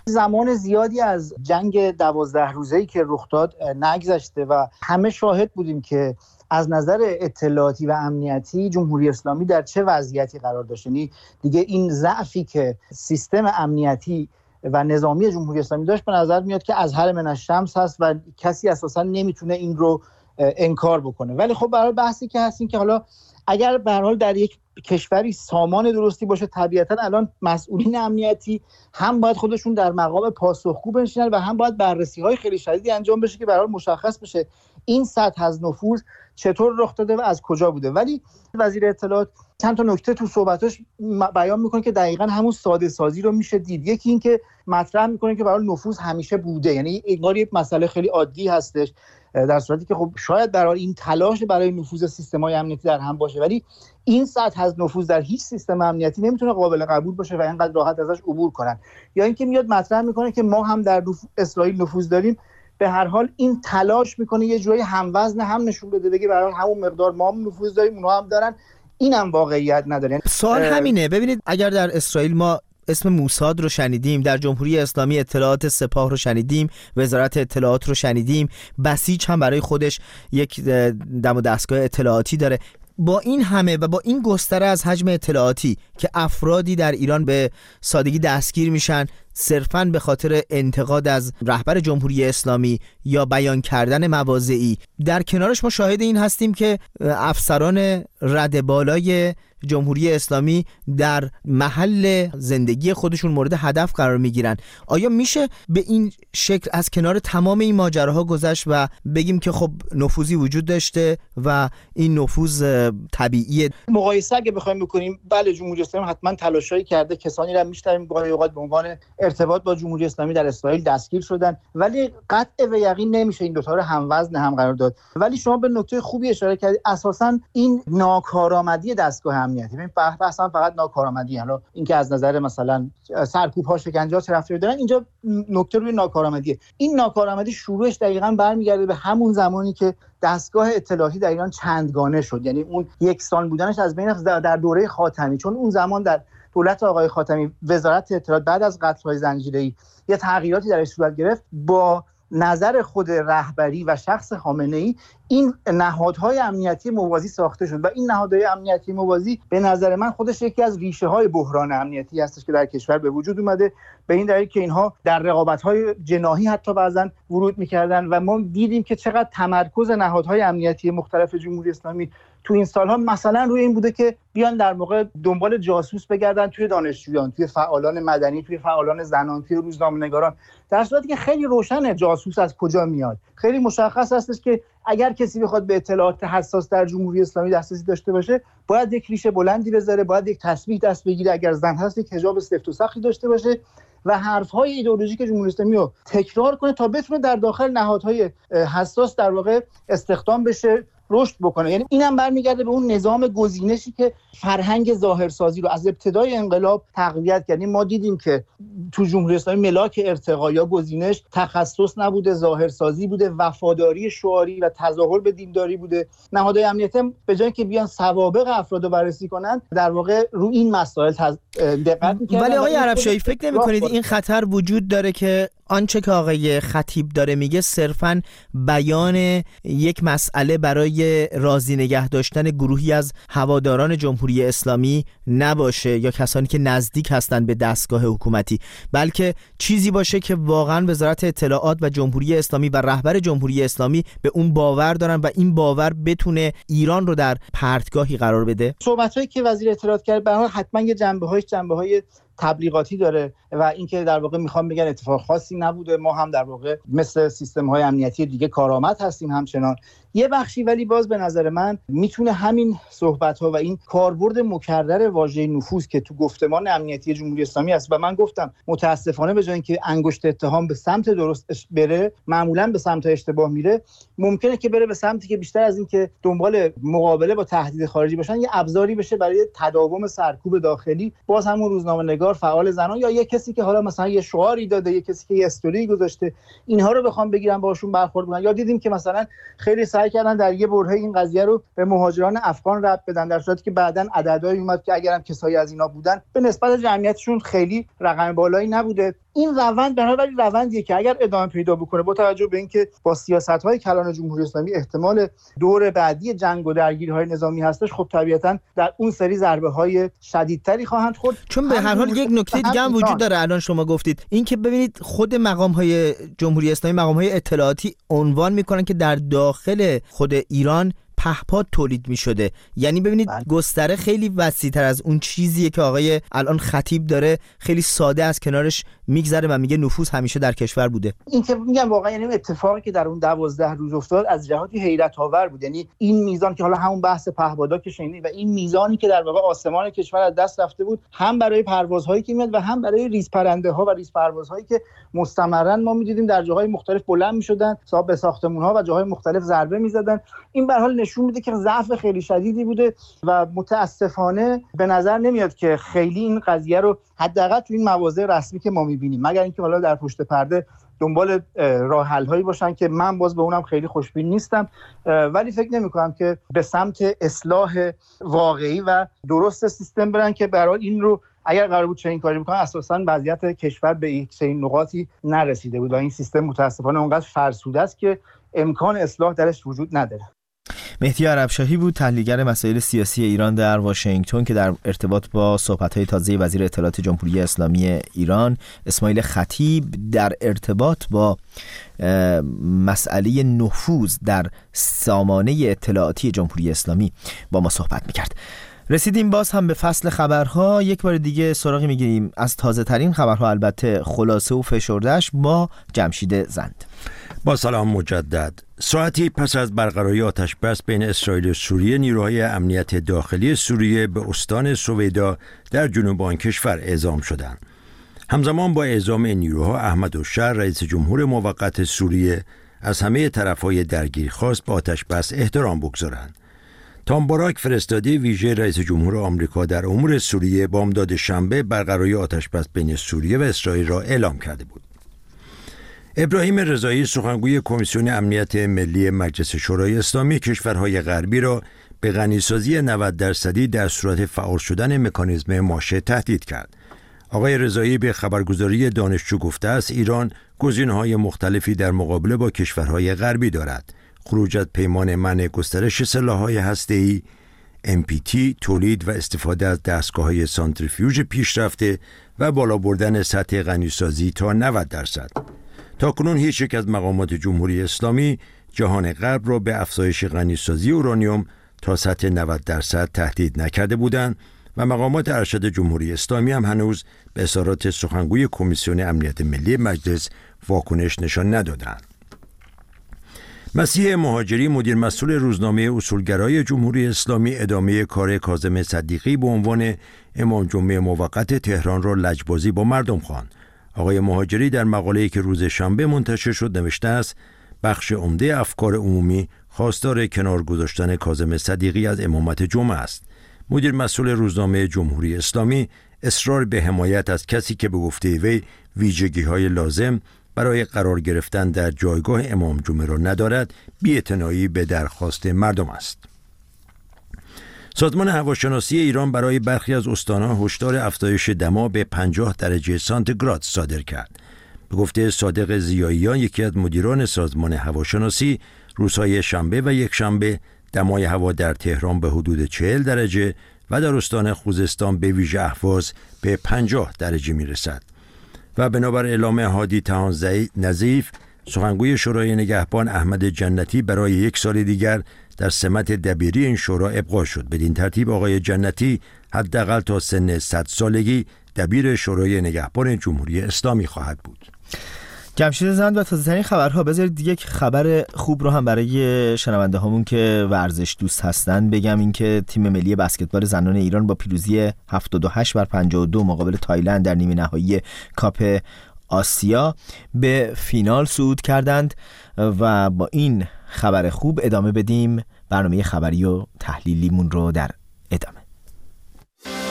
زمان زیادی از جنگ دوازده روزه‌ای که رخ داد نگذشته و همه شاهد بودیم که از نظر اطلاعاتی و امنیتی جمهوری اسلامی در چه وضعیتی قرار داشت. یعنی دیگه این ضعفی که سیستم امنیتی و نظامی جمهوری اسلامی داشت به نظر میاد که از هر من الشمس هست و کسی اساسا نمیتونه این رو انکار بکنه. ولی خب برای بحثی که هستیم که حالا اگر به هر حال در یک کشوری سامان درستی باشه، طبیعتا الان مسئولین امنیتی هم باید خودشون در مقام پاسخگو بنشینن و هم باید بررسی‌های خیلی شدیدی انجام بشه که به هر حال مشخص بشه این سطح از نفوذ چطور رخ داده و از کجا بوده. ولی وزیر اطلاعات چند تا نکته تو صحبتاش بیان میکنه که دقیقاً همون ساده سازی رو میشه دید. یکی این که مطرح میکنه که برای نفوذ همیشه بوده، یعنی انگار یک مسئله خیلی عادی هستش، در صورتی که خب شاید برای این تلاش برای نفوذ سیستم‌های امنیتی در هم باشه، ولی این سطح از نفوذ در هیچ سیستم امنیتی نمیتونه قابل قبول باشه و اینقدر راحت ازش عبور کنن. یا اینکه میاد مطرح میکنه که ما هم در اسرائیل نفوذ داریم، به هر حال این تلاش میکنه یه جوری هموزن هم نشون بده، بگه برای همون مقدار ما هم نفوذ داریم اونها هم دارن، اینم واقعیت نداره. سوال همینه. ببینید اگر در اسرائیل ما اسم موساد رو شنیدیم، در جمهوری اسلامی اطلاعات سپاه رو شنیدیم، وزارت اطلاعات رو شنیدیم، بسیج هم برای خودش یک دم و دستگاه اطلاعاتی داره، با این همه و با این گستره از حجم اطلاعاتی که افرادی در ایران به سادگی دستگیر میشن صرفاً به خاطر انتقاد از رهبر جمهوری اسلامی یا بیان کردن مواضعی، در کنارش ما شاهد این هستیم که افسران رد بالای جمهوری اسلامی در محل زندگی خودشون مورد هدف قرار میگیرن. آیا میشه به این شکل از کنار تمام این ماجراها گذشت و بگیم که خب نفوذی وجود داشته و این نفوذ طبیعیه؟ مقایسه اگه بخوایم بکنیم، بله جمهوری اسلامی حتما تلاشایی کرده، کسانی را میشنویم گاهی اوقات به عنوان ارتباط با جمهوری اسلامی در اسرائیل دستگیر شدن، ولی قطع و یقین نمیشه این دو تا رو هموزن هم قرار داد. ولی شما به نکته خوبی اشاره کردید، اساسا این ناکارآمدی دستگاه امنیتی، ببین بحثا فقط ناکارآمدی، حالا اینکه از نظر مثلا سرکوب‌ها، شکنجه‌ها چه رفتاری دارن، اینجا نکته روی ناکارآمدیه. این ناکارآمدی شروعش دقیقاً برمیگرده به همون زمانی که دستگاه اطلاعاتی در ایران چندگانه شد، یعنی اون یکسان بودنش از بین در دوره خاتمی، چون اون زمان در دولت آقای خاتمی وزارت اطلاعات بعد از قتل‌های زنجیره‌ای یه تغییراتی درش صورت گرفت، با نظر خود رهبری و شخص خامنه‌ای این نهادهای امنیتی موازی ساخته شد و این نهادهای امنیتی موازی به نظر من خودش یکی از ریشه‌های بحران امنیتی هستش که در کشور به وجود اومده، به این دلیل که اینها در رقابت‌های جناحی حتی بعضن ورود می‌کردن و ما دیدیم که چقدر تمرکز نهادهای امنیتی مختلف جمهوری اسلامی تو این سالها مثلا روی این بوده که بیان در موقع دنبال جاسوس بگردن توی دانشجویان، توی فعالان مدنی، توی فعالان زنان، توی روزنامه‌نگاران، در صورتی که خیلی روشنه جاسوس از کجا میاد. خیلی مشخص هستش که اگر کسی بخواد به اطلاعات حساس در جمهوری اسلامی دسترسی داشته باشه، باید یک ریشه بلندی بذاره، باید یک تسبیح دست بگیره، اگر زن هست یک حجاب سفت و سختی داشته باشه و حرف‌های ایدئولوژیک جمهوری اسلامی رو تکرار کنه تا بتونه در داخل نهادهای حساس در واقع استخدام بشه، رشد بکنه. یعنی اینم برمیگرده به اون نظام گزینشی که فرهنگ ظاهرسازی رو از ابتدای انقلاب تقویت کرد. ما دیدیم که تو جمهوری اسلامی ملاک ارتقا یا گزینش تخصص نبوده، ظاهرسازی بوده، وفاداری شعاری و تظاهر به دینداری بوده. نهادهای امنیتی به جای که بیان سوابق افراد رو بررسی کنن، در واقع رو این مسائل تز... دقت می‌کردن. ولی آقای عربشاهی فکر نمی‌کنید این خطر وجود داره که آنچه که آقای خطیب داره میگه صرفاً بیان یک مسئله برای راضی نگه داشتن گروهی از هواداران جمهوری اسلامی نباشه یا کسانی که نزدیک هستند به دستگاه حکومتی، بلکه چیزی باشه که واقعاً وزارت اطلاعات و جمهوری اسلامی و رهبر جمهوری اسلامی به اون باور دارن و این باور بتونه ایران رو در پرتگاهی قرار بده؟ صحبتایی که وزیر اطلاعات کرد به هر حال حتما یه جنبه‌هاش جنبه‌های تبلیغاتی داره و اینکه در واقع میخوام بگن اتفاق خاصی نبوده، ما هم در واقع مثل سیستم‌های امنیتی دیگه کارآمد هستیم همچنان یه بخشی. ولی باز به نظر من میتونه همین صحبت‌ها و این کاربرد مکرر واژه نفوذ که تو گفتمان امنیتی جمهوری اسلامی است و من گفتم متاسفانه به جای اینکه انگشت اتهام به سمت درست بره، معمولا به سمت اشتباه میره، ممکنه که بره به سمتی که بیشتر از این که دنبال مقابله با تهدید خارجی باشن، یه ابزاری بشه برای تداوم سرکوب داخلی. باز همون روزنامه‌نگار، فعال زنان یا یه کسی که حالا مثلا یه شعاری داده، یه کسی که یه استوری گذاشته، اینها رو بخوام بگیرن باشون برخورد کنن. یا دیدیم که مثلا خیلی سعی کردن در یه برهه این قضیه رو به مهاجران افغان ربط بدن، در صورتی که بعداً عددهایی اومد که اگرم کسایی از اینا بودن به نسبت جمعیتشون خیلی رقم بالایی نبوده. این روند به هر حال روندیه که اگر ادامه پیدا بکنه با توجه به اینکه با سیاست‌های کلان جمهوری اسلامی احتمال دور بعدی جنگ و درگیری‌های نظامی هستش، خب طبیعتاً در اون سری ضربه‌های شدیدتری خواهند خورد. چون به هر حال یک نکته دیگه هم وجود داره، الان شما گفتید این که ببینید خود مقام‌های جمهوری اسلامی، مقام‌های اطلاعاتی عنوان می‌کنن که در داخل خود ایران پهپاد تولید می شده. یعنی ببینید گستره خیلی وسیع‌تر از اون چیزیه که آقای الان خطیب داره خیلی ساده از کنارش میگذره و میگه نفوذ همیشه در کشور بوده. این که میگم واقعا یعنی اتفاقی که در اون دوازده روز افتاد از جهاتی حیرت آور بود. یعنی این میزان که حالا همون بحث پهپادا که شنیدید و این میزانی که در واقع آسمان کشور از دست رفته بود، هم برای پروازهایی که میاد و هم برای ریز پرنده ها و ریز پروازهایی که مستمرا ما می‌دیدیم در جاهای مختلف بلند می‌شدن، صاحب به ساختمان‌ها و جاهای مختلف ضربه می‌زدن. این به هر حال نشون میده که ضعف خیلی شدیدی بوده و متاسفانه به نظر نمیاد که خیلی این قضیه رو حداقل تو این مواضع رسمی که ما می‌بینیم، مگر اینکه حالا در پشت پرده دنبال راه حل‌هایی باشن که من باز به اونم خیلی خوشبین نیستم، ولی فکر نمی‌کنم که به سمت اصلاح واقعی و درست سیستم برن که برای این رو اگر قرار بود چنین کاری بکنن اساساً وضعیت کشور به یک چنین نقاطی نرسیده بود و این سیستم متاسفانه اونقدر فرسوده است که امکان اصلاح درش وجود نداره. مهدی عربشاهی بود، تحلیلگر مسائل سیاسی ایران در واشنگتن، که در ارتباط با صحبت‌های تازه وزیر اطلاعات جمهوری اسلامی ایران اسماعیل خطیب در ارتباط با مسئله نفوذ در سامانه اطلاعاتی جمهوری اسلامی با ما صحبت می‌کرد. رسیدیم باز هم به فصل خبرها. یک بار دیگه سراغی میگیریم از تازه ترین خبرها، البته خلاصه و فشرده‌اش، با جمشید زند. با سلام مجدد. ساعتی پس از برقراری آتش بس بین اسرائیل و سوریه، نیروهای امنیت داخلی سوریه به استان سویدا در جنوب آن کشور اعزام شدند. همزمان با اعزام این نیروها، احمد الشر رئیس جمهور موقت سوریه از همه طرفهای درگیر خواست به آتش بس احترام بگذارند. تام باراک، فرستاده ویژه رئیس جمهور آمریکا در امور سوریه، بامداد شنبه برقراری آتش بس بین سوریه و اسرائیل را اعلام کرده بود. ابراهیم رضایی، سخنگوی کمیسیون امنیت ملی مجلس شورای اسلامی، کشورهای غربی را به غنیسازی نود درصدی در صورت فعال شدن مکانیزم ماشه تهدید کرد. آقای رضایی به خبرگزاری دانشجو گفته است ایران گزینه‌های مختلفی در مقابله با کشورهای غربی دارد: خروج از پیمان منع گسترش سلاح‌های هسته‌ای، ام پی تی، تولید و استفاده از دستگاه‌های سانتریفیوژ پیشرفته و بالا بردن سطح غنیسازی تا نود درصد. تاکنون هیچ یک از مقامات جمهوری اسلامی جهان غرب را به افزایش غنیسازی اورانیوم تا سطح نود درصد تهدید نکرده بودند و مقامات ارشد جمهوری اسلامی هم هنوز به اظهارات سخنگوی کمیسیون امنیت ملی مجلس واکنش نشان ندادند. مسیح مهاجری، مدیر مسئول روزنامه اصولگرای جمهوری اسلامی، ادامه کار کاظم صدیقی به عنوان امام جمعه موقت تهران را لجبازی با مردم خواند. آقای مهاجری در مقاله‌ای که روز شنبه منتشر شد نوشته است بخش عمده افکار عمومی خواستار کنار گذاشتن کاظم صدیقی از امامت جمعه است. مدیر مسئول روزنامه جمهوری اسلامی اصرار به حمایت از کسی که به گفته وی ویژگی‌های لازم برای قرار گرفتن در جایگاه امام جمعه را ندارد، بی‌اعتنایی به درخواست مردم است. سازمان هواشناسی ایران برای برخی از استان‌ها هشدار افزایش دما به پنجاه درجه سانتیگراد صادر کرد. به گفته صادق ضیاییان، یکی از مدیران سازمان هواشناسی، روزهای شنبه و یکشنبه دمای هوا در تهران به حدود چهل درجه و در استان خوزستان به ویژه اهواز به پنجاه درجه میرسد. و بنابر اعلام هادی طهان نظیف، سخنگوی شورای نگهبان احمد جنتی برای یک سال دیگر در سمت دبیری این شورا ابقا شد. بدین ترتیب آقای جنتی حداقل تا سن صد سالگی دبیر شورای نگهبان جمهوری اسلامی خواهد بود. جمشید زند و تازه‌ترین خبرها. بذارید یک خبر خوب رو هم برای شنونده هامون که ورزش دوست هستن بگم، این که تیم ملی بسکتبال زنان ایران با پیروزی هفتاد و هشت بر پنجاه و دو مقابل تایلند در نیمه نهایی کاپ آسیا به فینال صعود کردند و با این خبر خوب ادامه بدیم برنامه خبری و تحلیلیمون رو در ادامه.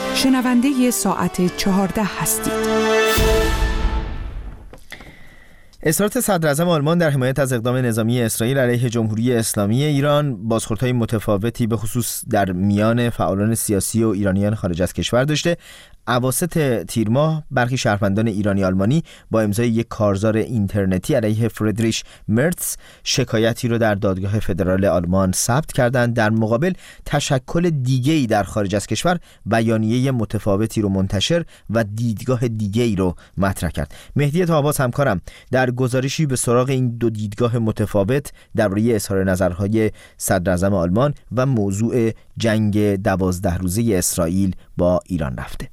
شنونده ساعت چهارده هستید. اصرارات صدراعظم آلمان در حمایت از اقدام نظامی اسرائیل علیه جمهوری اسلامی ایران بازخوردهای متفاوتی به خصوص در میان فعالان سیاسی و ایرانیان خارج از کشور داشته. اواسط تیر ماه برخی شهروندان ایرانی آلمانی با امضای یک کارزار اینترنتی علیه فریدریش مرتز شکایتی رو در دادگاه فدرال آلمان ثبت کردند. در مقابل تشکل دیگه‌ای در خارج از کشور بیانیه متفاوتی رو منتشر و دیدگاه دیگه‌ای رو مطرح کرد. مهدی طاه‌آواز همکارم در گزارشی به سراغ این دو دیدگاه متفاوت درباره اظهار نظرهای صدراعظم آلمان و موضوع جنگ دوازده روزه اسرائیل با ایران رفته.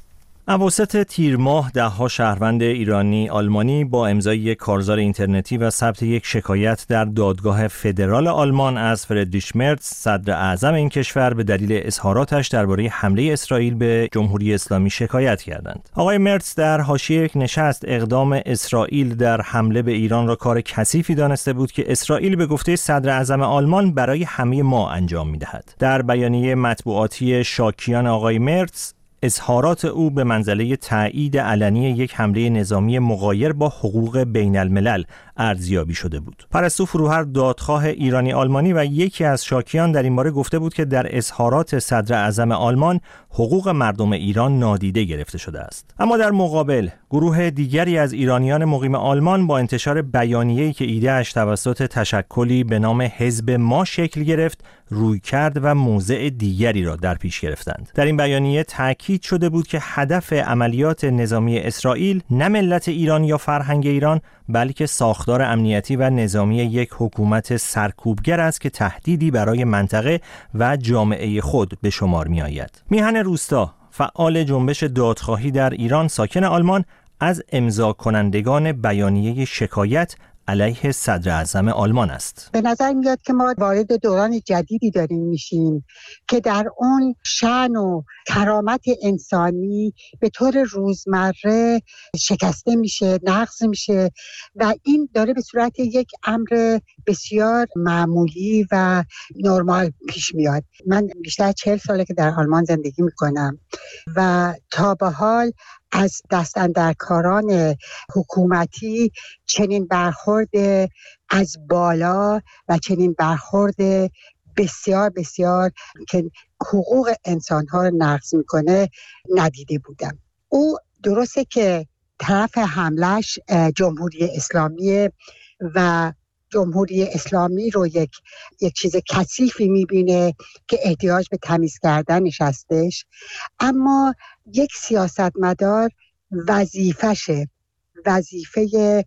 اواسط تیر ماه ده‌ها شهروند ایرانی آلمانی با امضای یک کارزار اینترنتی و ثبت یک شکایت در دادگاه فدرال آلمان از فریدریش مرتز صدر اعظم این کشور به دلیل اظهاراتش درباره حمله اسرائیل به جمهوری اسلامی شکایت کردند. آقای مرتز در حاشیه یک نشست اقدام اسرائیل در حمله به ایران را کار کثیفی دانسته بود که اسرائیل به گفته صدر اعظم آلمان برای همه ما انجام می‌دهد. در بیانیه مطبوعاتی شاکیان آقای مرتز اظهارات او به منزله تایید علنی یک حمله نظامی مغایر با حقوق بین الملل ارزیابی شده بود. پرستو فروهر دادخواه ایرانی آلمانی و یکی از شاکیان در این باره گفته بود که در اظهارات صدر اعظم آلمان حقوق مردم ایران نادیده گرفته شده است. اما در مقابل گروه دیگری از ایرانیان مقیم آلمان با انتشار بیانیه‌ای که ایده‌اش توسط تشکلی به نام حزب ما شکل گرفت رویکرد و موضع دیگری را در پیش گرفتند. در این بیانیه تاکید شده بود که هدف عملیات نظامی اسرائیل نه ملت ایران یا فرهنگ ایران بلکه ساختار امنیتی و نظامی یک حکومت سرکوبگر است که تهدیدی برای منطقه و جامعه خود به شمار می آید. میهن روستا فعال جنبش دادخواهی در ایران ساکن آلمان از امضا کنندگان بیانیه شکایت علیه صدر اعظم آلمان است. به نظر میاد که ما وارد دوران جدیدی داریم میشیم که در اون شأن و کرامت انسانی به طور روزمره شکسته میشه، نقض میشه و این داره به صورت یک امر بسیار معمولی و نرمال پیش میاد. من بیشتر چهل ساله که در آلمان زندگی میکنم و تا به حال از دستاندرکاران حکومتی چنین برخورد از بالا و چنین برخورد بسیار بسیار که حقوق انسان‌ها رو نقض میکنه ندیده بودم. او درسته که طرف حملش جمهوری اسلامی و جمهوری اسلامی رو یک یک چیز کثیفی میبینه که احتیاج به تمیز کردنش هستش، اما یک سیاستمدار وظیفشه، وظیفه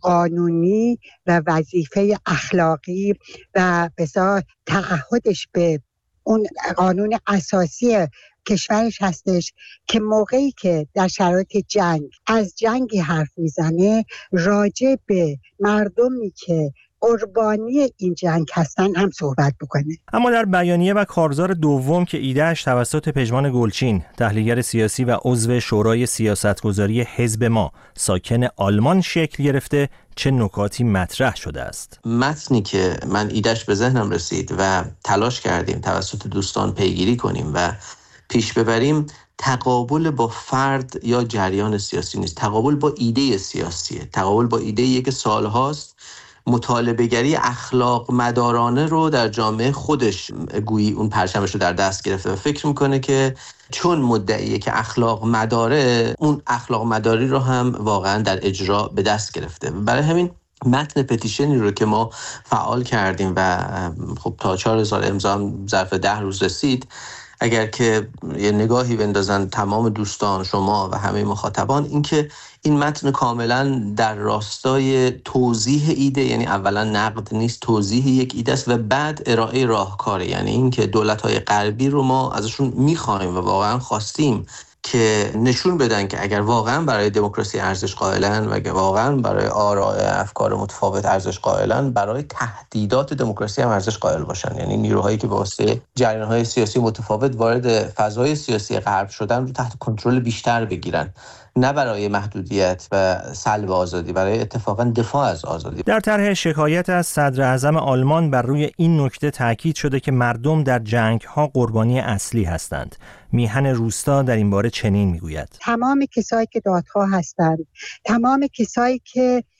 قانونی و وظیفه اخلاقی و بسیار تعهدش به اون قانون اساسی کشورش هستش که موقعی که در شرایط جنگ از جنگی حرف میزنه راجع به مردمی که قربانی این جنگ هستن هم صحبت بکنه. اما در بیانیه و کارزار دوم که ایده‌اش توسط پژمان گلچین تحلیلگر سیاسی و عضو شورای سیاستگذاری حزب ما ساکن آلمان شکل گرفته چه نکاتی مطرح شده است؟ متنی که من ایده‌اش به ذهنم رسید و تلاش کردیم توسط دوستان پیگیری کنیم و پیش ببریم تقابل با فرد یا جریان سیاسی نیست، تقابل با ایده سیاسیه، تقابل با ایده‌ای که سالهاست مطالبه‌گری اخلاق مدارانه رو در جامعه خودش گویی اون پرچمش رو در دست گرفته و فکر میکنه که چون مدعیه که اخلاق مداره اون اخلاق مداری رو هم واقعا در اجرا به دست گرفته. برای همین متن پتیشنی رو که ما فعال کردیم و خب تا چهار هزار امضا ظرف ده روز رسید، اگر که یه نگاهی بندازن تمام دوستان شما و همه مخاطبان، این که این متن کاملا در راستای توضیح ایده، یعنی اولا نقد نیست، توضیح یک ایده است و بعد ارائه راهکاره، یعنی این که دولت‌های غربی رو ما ازشون می‌خوایم و واقعا خواستیم که نشون بدن که اگر واقعا برای دموکراسی ارزش قائلن و اگر واقعا برای آراء افکار متفاوت ارزش قائلن، برای تهدیدات دموکراسی هم ارزش قائل باشن. یعنی نیروهایی که به واسطه جریان‌های سیاسی متفاوت وارد فضای سیاسی غرب شدن رو تحت کنترل بیشتر بگیرن، نه برای محدودیت و سلب آزادی، برای اتفاقا دفاع از آزادی. در طرح شکایت از صدر اعظم آلمان بر روی این نکته تاکید شده که مردم در جنگ‌ها قربانی اصلی هستند. میهن روستا در این باره چنین میگوید: تمام کسایی که دادخواه هستند، تمام کسایی که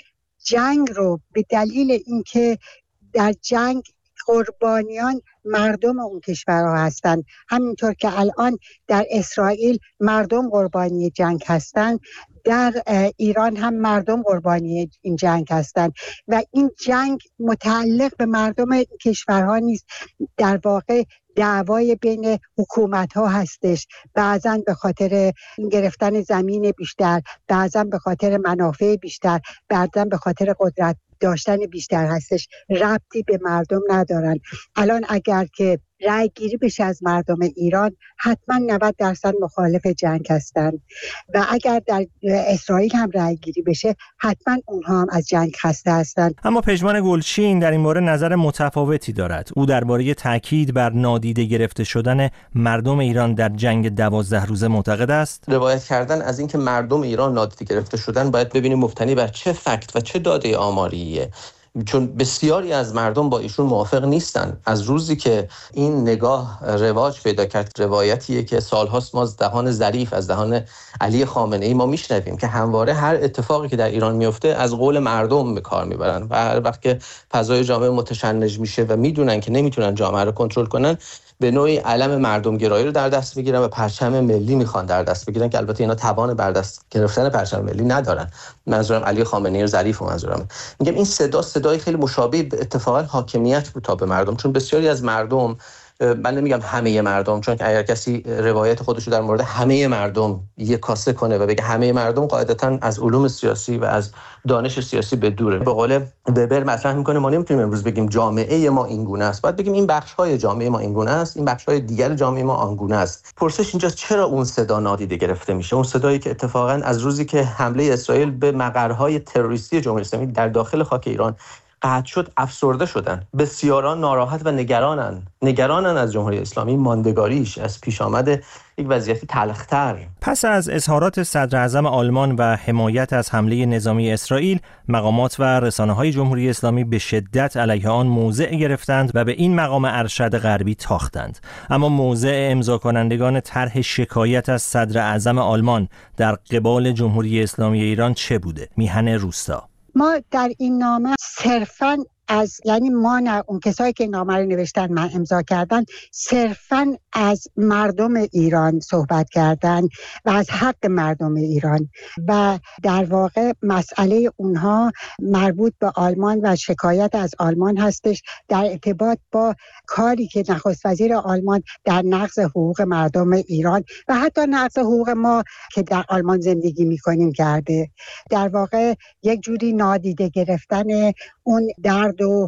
جنگ رو به دلیل اینکه در جنگ قربانیان مردم اون کشورها هستند، همینطور که الان در اسرائیل مردم قربانی جنگ هستند، در ایران هم مردم قربانی این جنگ هستند و این جنگ متعلق به مردم کشورها نیست، در واقع دعوای بین حکومت ها هستش، بعضا به خاطر گرفتن زمین بیشتر، بعضا به خاطر منافع بیشتر، بعضا به خاطر قدرت داشتن بیشتر هستش، ربطی به مردم ندارن. الان اگر که رأی گیری بشه از مردم ایران، حتما نود درصد مخالف جنگ هستن و اگر در اسرائیل هم رأی گیری بشه، حتما اونها هم از جنگ خسته هستن. اما پژمان گلچین در این باره نظر متفاوتی دارد. او درباره تاکید بر نادیده گرفته شدن مردم ایران در جنگ دوازده روزه معتقد است. روایت کردن از اینکه مردم ایران نادیده گرفته شدن باید ببینیم مبتنی بر چه فکت و چه داده آماریه، چون بسیاری از مردم با ایشون موافق نیستن. از روزی که این نگاه رواج پیدا کرد، روایتیه که سالهاست ما از دهان ظریف، از دهان علی خامنه‌ای ما میشنویم که همواره هر اتفاقی که در ایران میفته از قول مردم به کار میبرن و هر وقت که فضای جامعه متشنج میشه و میدونن که نمیتونن جامعه رو کنترل کنن، به نوعی علم مردم گرایی رو در دست میگیرن و پرچم ملی میخوان در دست بگیرن که البته اینا توان بر دست گرفتن پرچم ملی ندارن. منظورم علی خامنه‌ای و ظریف و منظورم میگم این صدا صدای خیلی مشابه به اتفاقا حاکمیت بود تا به مردم، چون بسیاری از مردم، من نمیگم همه مردم، چون اگر کسی روایت خودشو در مورد همه مردم یک کاسه کنه و بگه همه مردم، قاعدتا از علوم سیاسی و از دانش سیاسی به دوره. به قول وبر مطرح میکنه ما نمیتونیم امروز بگیم جامعه ما این گونه است، باید بگیم این بخش‌های جامعه ما این گونه است، این بخش‌های دیگر جامعه ما آن گونه است. پرسش اینجاست چرا اون صدا نادیده گرفته میشه؟ اون صدایی که اتفاقا از روزی که حمله اسرائیل به مقرهای تروریستی جمهوری اسلامی در داخل خاک ایران قطع شد افسرده شدن. بسیاران ناراحت و نگرانن نگرانن از جمهوری اسلامی، ماندگاریش، از پیش آمد یک وضعیتی تلخ‌تر. پس از اظهارات صدر اعظم آلمان و حمایت از حمله نظامی اسرائیل، مقامات و رسانه‌های جمهوری اسلامی به شدت علیه آن موضع گرفتند و به این مقام ارشد غربی تاختند. اما موضع امضا کنندگان طرح شکایت از صدر اعظم آلمان در قبال جمهوری اسلامی ایران چه بوده؟ میهن روستا: ما در این نامه صرفاً از یعنی ما نه، اون کسایی که نامه رو نوشتن من امضا کردن، صرفاً از مردم ایران صحبت کردن و از حق مردم ایران و در واقع مسئله اونها مربوط به آلمان و شکایت از آلمان هستش در ارتباط با کاری که نخست وزیر آلمان در نقض حقوق مردم ایران و حتی نقض حقوق ما که در آلمان زندگی میکنیم کرده. در واقع یک جوری نادیده گرفتن اون درد و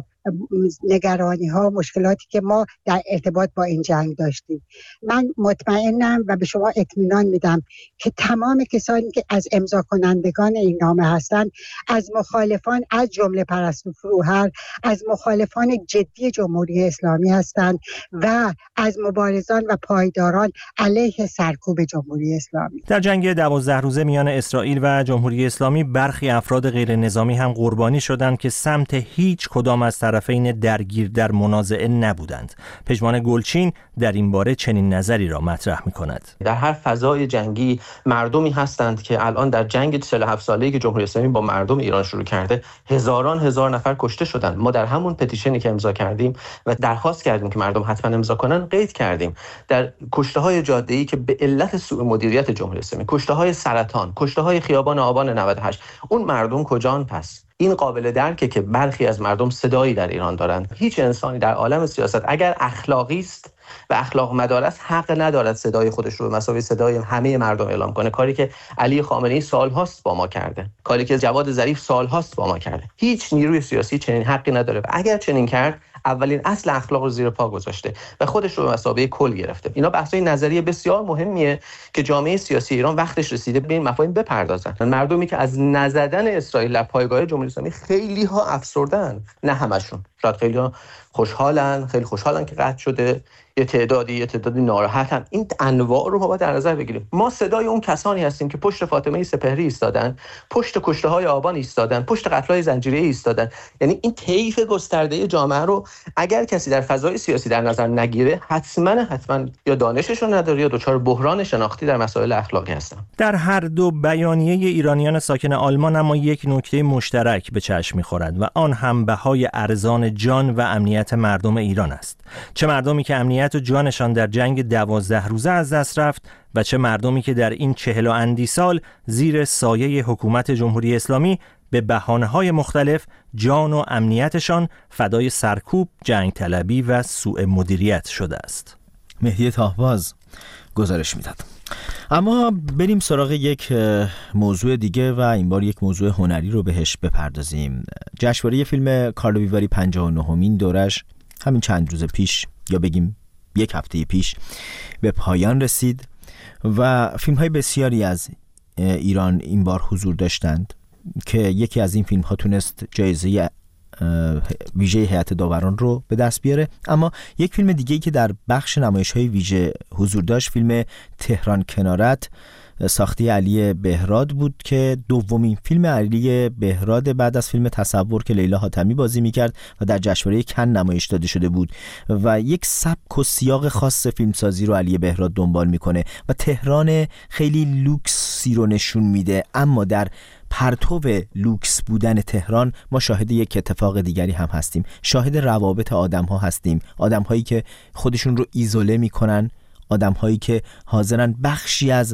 نگرانی ها، مشکلاتی که ما در ارتباط با این جنگ داشتیم. من مطمئنم و به شما اطمینان میدم که تمام کسانی که از امضا کنندگان این نامه هستند، از مخالفان، از جمله پرستو فروهر، از مخالفان جدی جمهوری اسلامی هستند و از مبارزان و پایداران علیه سرکوب جمهوری اسلامی. در جنگ دوازده روزه میان اسرائیل و جمهوری اسلامی برخی افراد غیر نظامی هم قربانی شدند که سمت هیچ کدام از طرفین درگیر در منازعه نبودند. پژمان گلچین در این باره چنین نظری را مطرح می‌کند. در هر فضای جنگی مردمی هستند که الان در جنگ چهل و هفت ساله‌ای که جمهوری اسلامی با مردم ایران شروع کرده، هزاران هزار نفر کشته شدند. ما در همون پتیشنی که امضا کردیم و درخواست کردیم که مردم حتما امضا کنن، قید کردیم در کشته‌های جاده‌ای که به علت سوء مدیریت جمهوری اسلامی، کشته‌های سرطان، کشته‌های خیابان آبان نود و هشت، اون مردم کجان پس؟ این قابل درکه که برخی از مردم صدایی در ایران دارند. هیچ انسانی در عالم سیاست اگر اخلاقی است و اخلاق مدار است، حق ندارد صدای خودش رو به مثابه صدای همه مردم اعلام کنه. کاری که علی خامنه‌ای سالهاست با ما کرده، کاری که جواد ظریف سالهاست با ما کرده. هیچ نیروی سیاسی چنین حقی نداره و اگر چنین کرد، اولین اصل اخلاق رو زیر پا گذاشته و خودش رو به مثابه کل گرفته. اینا بحث‌های نظری بسیار مهمیه که جامعه سیاسی ایران وقتش رسیده به این مفاهیم بپردازن. مردمی که از نزدن اسرائیل در پایگاه جمهوری اسلامی خیلی ها افسردن، نه همشون، شاید خیلی خوشحالن، خیلی خوشحالن که قطع شده، یه تعدادی یه تعدادی ناراحتن. این انواع رو ما باید در نظر بگیریم. ما صدای اون کسانی هستیم که پشت فاطمه سپهری ایستادن، پشت کشته‌های آبان ایستادن، پشت قتل‌های زنجیره‌ای ایستادن. یعنی این طیف گسترده جامعه رو اگر کسی در فضای سیاسی در نظر نگیره، حتما حتما یا دانشش رو نداره یا دچار بحران شناختی در مسائل اخلاقی هستن. در هر دو بیانیه ایرانیان ساکن آلمان اما یک نکته مشترک به چشم می‌خورد و آن هم بهای ارزان جان و امنیت مردم ایران است. چه مردمی که امنیت و جانشان در جنگ دوازده روزه از دست رفت و چه مردمی که در این چهل و اندی سال زیر سایه حکومت جمهوری اسلامی به بهانه‌های مختلف جان و امنیتشان فدای سرکوب، جنگ طلبی و سوء مدیریت شده است. مهدی تاهباز گزارش میداد. اما بریم سراغ یک موضوع دیگه و این بار یک موضوع هنری رو بهش بپردازیم. جشنواره فیلم کارلو ویواری پنجاه و نهمین دورش همین چند روز پیش یا بگیم یک هفته پیش به پایان رسید و فیلم‌های بسیاری از ایران این بار حضور داشتند که یکی از این فیلم‌ها تونست جایزه ویژه هیئت داوران رو به دست بیاره. اما یک فیلم دیگه‌ای که در بخش نمایش‌های ویژه حضور داشت فیلم تهران کنارت ساخته علی بهراد بود که دومین فیلم علی بهراد بعد از فیلم تصور که لیلا حاتمی بازی میکرد و در جشنواره کن نمایش داده شده بود و یک سبک و سیاق خاص فیلمسازی رو علی بهراد دنبال میکنه و تهران خیلی لوکسی رو نشون میده. اما در پرتو لوکس بودن تهران ما شاهد یک اتفاق دیگری هم هستیم، شاهد روابط آدم ها هستیم، آدم هایی که خودشون رو ایزوله میکنن، آدم هایی که حاضرن بخشی از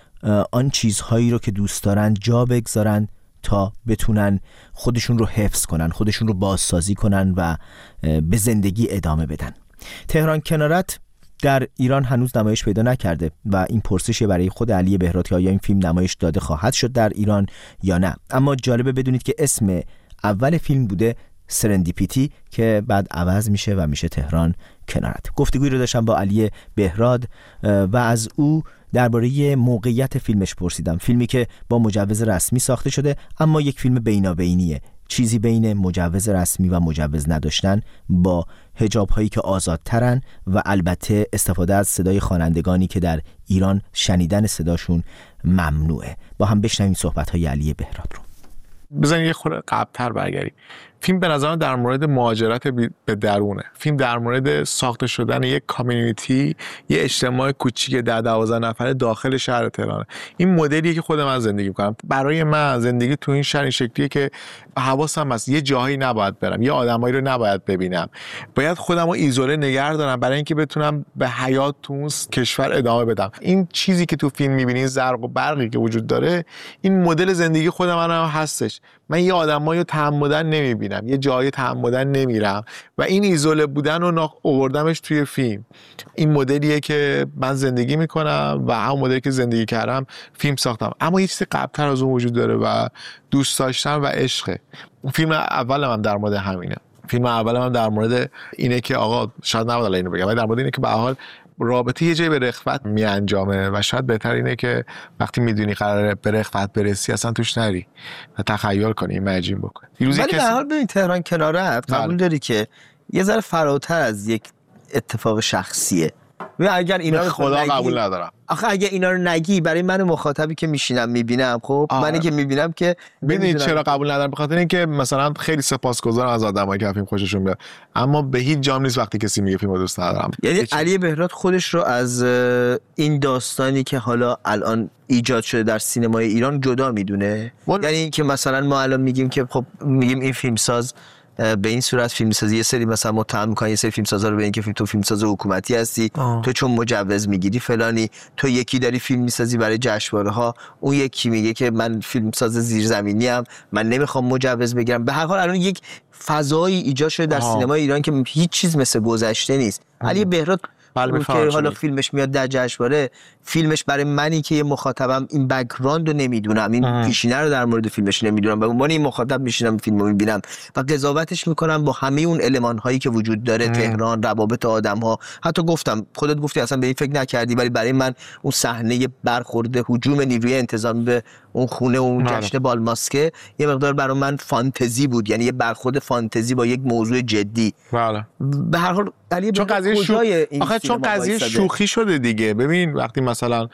آن چیزهایی رو که دوست دارن جا بگذارن تا بتونن خودشون رو حفظ کنن، خودشون رو بازسازی کنن و به زندگی ادامه بدن. تهران کنارت در ایران هنوز نمایش پیدا نکرده و این پرسشه برای خود علی بهراد که آیا این فیلم نمایش داده خواهد شد در ایران یا نه. اما جالبه بدونید که اسم اول فیلم بوده سرندیپیتی که بعد عوض میشه و میشه تهران کنارت. گفتگویی رو داشتم با علی بهراد و از او درباره موقعیت فیلمش پرسیدم. فیلمی که با مجوز رسمی ساخته شده اما یک فیلم بینابینیه، چیزی بین مجوز رسمی و مجوز نداشتن با حجاب هایی که آزادترن و البته استفاده از صدای خوانندگانی که در ایران شنیدن صداشون ممنوعه. با هم بشنویم صحبت های علی بهراد رو. بزنید یه خورده قبل‌تر برگردیم. فیلم به نظرم در مورد مهاجرت به درونه. فیلم در مورد ساخته شدن یک کامیونیتی، یه اجتماع کوچیک در دوازده نفره داخل شهر تهران. این مدلیه که خودم من زندگی می‌کنم. برای من زندگی تو این شهر این شکلیه که حواسم هست یه جایی نباید برم، یه آدمایی رو نباید ببینم. باید خودم رو ایزوله نگه دارم برای اینکه بتونم به حیات تو اون کشور ادامه بدم. این چیزی که تو فیلم می‌بینید، زرق و برقی که وجود داره، این مدل زندگی خود من هم هستش. من یه آدمایی رو تعمدن نمی‌بینم، یه جایی تعمدن نمیرم و این ایزوله بودن رو آوردمش توی فیلم. این مدلیه که من زندگی میکنم و همون مدلی که زندگی کردم فیلم ساختم. اما یه چیز قبل‌تر از اون وجود داره و دوست داشتن و عشقه. فیلم اول من در مورد همینه. فیلم اول من در مورد اینه که آقا شاید نباید الان اینو بگم، ولی در مورد اینه که به هر حال رابطه یه جایی به رخوت می انجامه و شاید بهتر اینه که وقتی میدونی قراره به رخوت برسی اصلا توش نری و تخیل کنی، ایمیجین بکنی. ولی کسی... به هر حال ببین تهران کنارت قبول داری که یه ذره فراتر از یک اتفاق شخصیه. و اگر اینا رو خدا قبول ندارم. آخه اگه اینا رو نگی برای من مخاطبی که میشینم میبینم، خب منی که میبینم که ببینید چرا قبول ندارم، به خاطر اینکه مثلا خیلی سپاسگزارم از آدمایی که فیلم خوششون میاد، اما به هیچ جام نیست وقتی کسی میگه فیلمو دوست ندارم. یعنی علی بهراد خودش رو از این داستانی که حالا الان ایجاد شده در سینمای ایران جدا میدونه. یعنی اینکه مثلا ما الان میگیم که خب میگیم این فیلمساز به این صورت فیلمسازی یه سری مثلا متهم می‌کنن یه سری فیلمسازا رو به این که فیلم تو فیلمساز حکومتی هستی، آه. تو چون مجوز میگیری فلانی، تو یکی داری فیلم میسازی برای جشنواره‌ها، اون یکی میگه که من فیلمساز زیرزمینی ام، من نمیخوام مجوز بگیرم. به هر حال الان یک فضایی ایجاد شده در آه. سینمای ایران که هیچ چیز مثل گذشته نیست. علی بهراد اون که حالا فیلمش میاد در جشنواره، فیلمش برای منی که یه مخاطبم این بک‌گراند رو نمیدونم، این پیشینه رو در مورد فیلمش نمیدونم، به عنوان این مخاطب میشینم فیلمو میبینم و قضاوتش میکنم با همه اون المان هایی که وجود داره، ام. تهران، روابط آدم ها. حتی گفتم خودت گفتی اصلا به این فکر نکردی، ولی برای من اون صحنه برخورد هجوم نیروی انتظامی به اون خونه و اون جشن بالماسکه یه مقدار برای من فانتزی بود، یعنی یه برخورد فانتزی با یک موضوع جدی. بله. به هر حال علی چون قضیه شو... آخه چون قضیه شوخی شده دیگه. ببین وقتی مثلا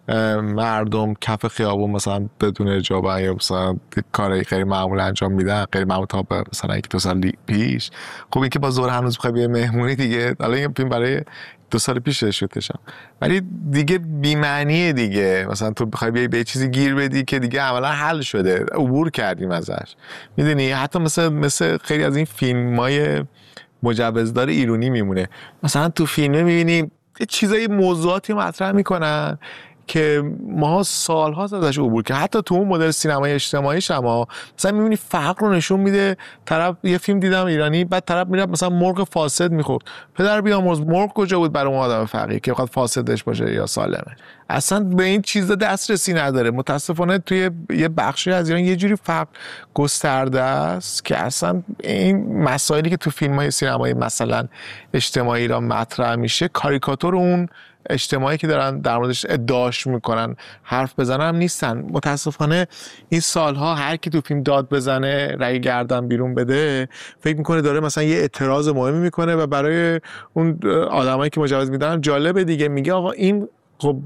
مردم کف خیابون مثلا بدون اجابه یا مثلا کاری خیلی معمول انجام میدن، غیر معمول تا مثلا یک دو سال پیش، خب این که با زور هنوز بخوای بیای مهمونی دیگه، حالا این فیلم برای دو سال پیش شدشم، ولی دیگه بی‌معنیه دیگه. مثلا تو بخوای بیای به چیزی گیر بدی که دیگه عملا حل شده، عبور کردیم ازش، میدونی. حتی مثلا مثل خیلی از این فیلم‌های مجوزدار ایرانی میمونه، مثلا تو فیلم میبینی یه چیزای موضوعاتی مطرح میکنن که ما سال‌ها ازش عبور کردیم. حتی تو اون مدل سینمای اجتماعی شما مثلا می‌بینی فرق رو نشون میده. طرف یه فیلم دیدم ایرانی، بعد طرف میره مثلا مرغ فاسد میخورد، پدر بیامرز مرغ کجا بود برای اون آدم فقیر که بخواد فاسدش باشه یا سالمه؟ اصلا به این چیزا دسترسی نداره. متاسفانه توی یه بخشی از ایران یه جوری فرق گسترده است که اصلا این مسائلی که تو فیلم‌های سینمایی مثلا اجتماعی ایران مطرح میشه، کاریکاتور اون اجتماعی که دارن در موردش ادعاش میکنن حرف بزنن هم نیستن. متاسفانه این سالها هر کی تو فیلم داد بزنه، رأی گردن بیرون بده، فکر میکنه داره مثلا یه اعتراض مهمی میکنه و برای اون آدمایی که مجوز میدن جالبه دیگه. میگه آقا این خب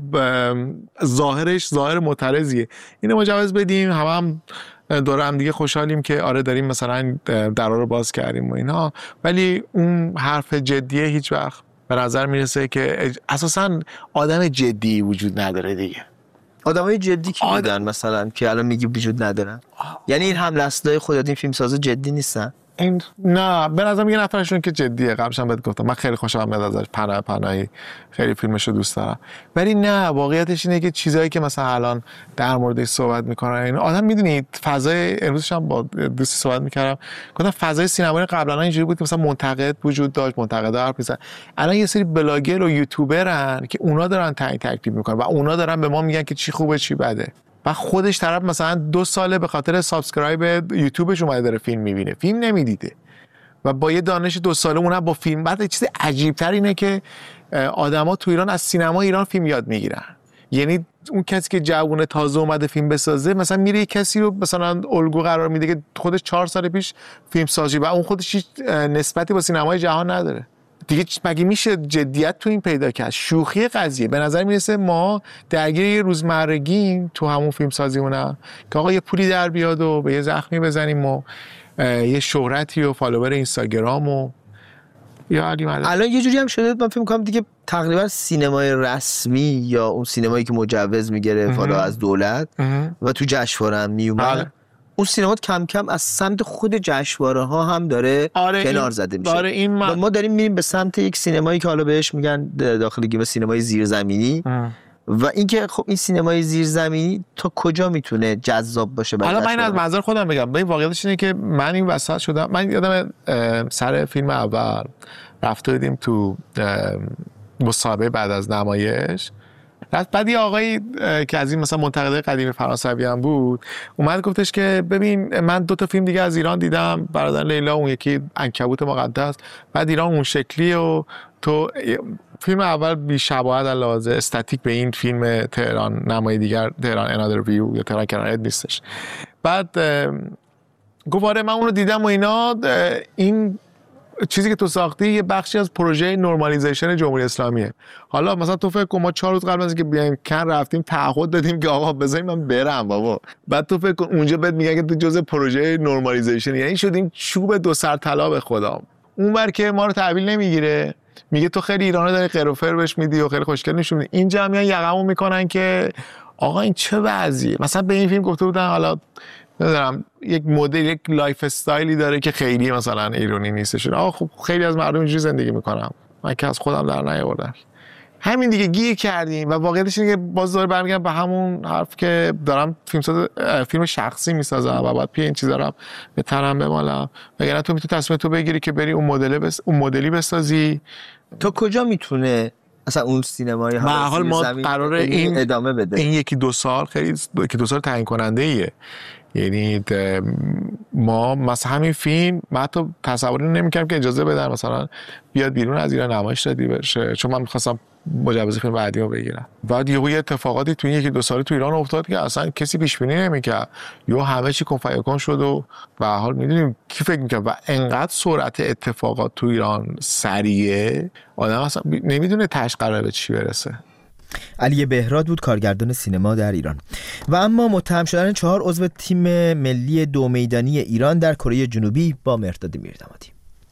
ظاهرش ظاهر معترضیه، اینو مجوز بدیم، هم هم دوره هم دیگه خوشحالیم که آره داریم مثلا درا رو باز کردیم و اینا، ولی اون حرف جدیه هیچ وقت به نظر میرسه که اساساً آدم جدی وجود نداره دیگه. آدمای جدی کی بودن مثلا که الان میگی وجود ندارن؟ یعنی این هم لستای خودت این فیلم سازا جدی نیستن؟ این نه، به نظرم یه نفرشون که جدیه، قبلش هم بهت گفتم من خیلی خوشم میاد ازش، پناه پناهی خیلی فیلمشو دوست دارم. ولی نه، واقعیتش اینه که چیزایی که مثلا الان در موردش صحبت میکنن این آدم، میدونید فضای امروزش هم با دوستی صحبت میکردم، گفتم فضای سینمایی قبلا اینجوری بود که مثلا منتقد وجود داشت، منتقد حرف میزنن. الان یه سری بلاگر و یوتیوبرن که اونا دارن تعیین تکلیف میکنن و اونا دارن به ما میگن که چی خوبه چی بده. و خودش طرف مثلا دو ساله به خاطر سابسکرایب یوتیوبش اومده داره فیلم میبینه، فیلم نمیدیده و با یه دانش دو ساله اونم با فیلم. بعد چیز عجیب تر اینه که آدما تو ایران از سینما ایران فیلم یاد میگیرن. یعنی اون کسی که جوونه تازه اومده فیلم بسازه، مثلا میره یه کسی رو مثلا الگو قرار میده که خودش چهار سال پیش فیلم سازی و اون خودش هیچ نسبتی با سینمای جهان نداره دیگه. مگه میشه جدیت تو این پیدا کرد؟ شوخی قضیه. به نظر میرسه ما درگیر یه روزمرگیم تو همون فیلم سازیمونه که آقا یه پولی در بیاد و به یه زخمی بزنیم و یه شهرتی و فالوور اینستاگرام و یا علی مدد. الان یه جوری هم شده من فکر می‌کنم دیگه تقریبا سینمای رسمی یا اون سینمایی که مجوز میگیره فالا از دولت اه. و تو جشنواره هم میومد، اون سینما کم کم از سمت خود جشنواره ها هم داره آره کنار این زده میشه. آره این من... ما داریم میریم به سمت یک سینمایی که حالا بهش میگن داخل گیم سینمای زیرزمینی اه. و اینکه خب این سینمای زیرزمینی تا کجا میتونه جذاب باشه برای حالا من از منظر خودم بگم. ببین واقعیتش اینه که من این وسط شدم، من یادم سر فیلم اول رفته بودیم تو مسابقه بعد از نمایش، بعد یه آقایی که از این مثلا منتقدای قدیم فرانسوی هم بود اومد گفتش که ببین من دو تا فیلم دیگه از ایران دیدم، برادر لیلا، اون یکی عنکبوت مقدس، بعد ایران اون شکلیه و تو فیلم اول بی شباهت علاوه استاتیک به این فیلم تهران نمای دیگر، تهران انادر ویو یا تهران کنارت نیستش. بعد گفت آره من اون رو دیدم و اینا، این چیزی که تو ساختی یه بخشی از پروژه نورمالیزیشن جمهوری اسلامیه. حالا مثلا تو فکر کن ما چهار روز قبل از اینکه بیایم کن رفتیم تعهد دادیم که آقا بذاریم من برم بابا، بعد تو فکر کن اونجا بهت میگن که تو جزء پروژه نورمالیزیشن، یعنی شدیم چوب دو سر طلا به خدا. اونور که ما رو تحویل نمیگیره، میگه تو خیلی ایرانو داری قروفر بهش میدی و خیلی خوشگل نشون میدی. اینجا میان یقمو میکنن که آقا این چه وضعیه. مثلا به این فیلم گفته بودن حالا نمیدونم یک مدل، یک لایف استایلی داره که خیلی مثلا ایرانی نیستش. آقا خب خیلی از مردم اینجوری زندگی میکنن، من که از خودم در نیاوردم. همین دیگه گیر کردیم و واقعیتش اینه که باز داره برمیگردم به همون حرف که دارم فیلم ساز فیلم شخصی میسازم و بعد پی این چیزا رو به تنم بمالم، وگرنه تو میتونی تصمیم تو بگیری که بری اون مدل بس اون مدلی بسازی. تا کجا میتونه اصلا اون سینمای به حال ما قراره این ادامه بده؟ این یکی دو سال خیلی یکی دو سال تعیین کننده ایه. یعنی ما مثلا همین فیلم من حتی تصوری نمی‌کردم که اجازه بدن مثلا بیاد بیرون از ایران نمایش دادی بشه، چون من می‌خواستم مجوز فیلم بعدی رو بگیرم. بعد یهو یه اتفاقاتی تو این یکی دو سال تو ایران افتاد که اصلا کسی پیش بینی نمی‌کرد، یهو همه چی کن فیکن شد و به هر حال می‌دونیم کی فکر می‌کرد و انقدر سرعت اتفاقات تو ایران سریعه آدم اصلا نمیدونه تاش قراره به چی برسه. علی بهراد بود کارگردان سینما در ایران. و اما متهم شدن چهار عضو تیم ملی دو میدانی ایران در کره جنوبی با مرداد میردامادی.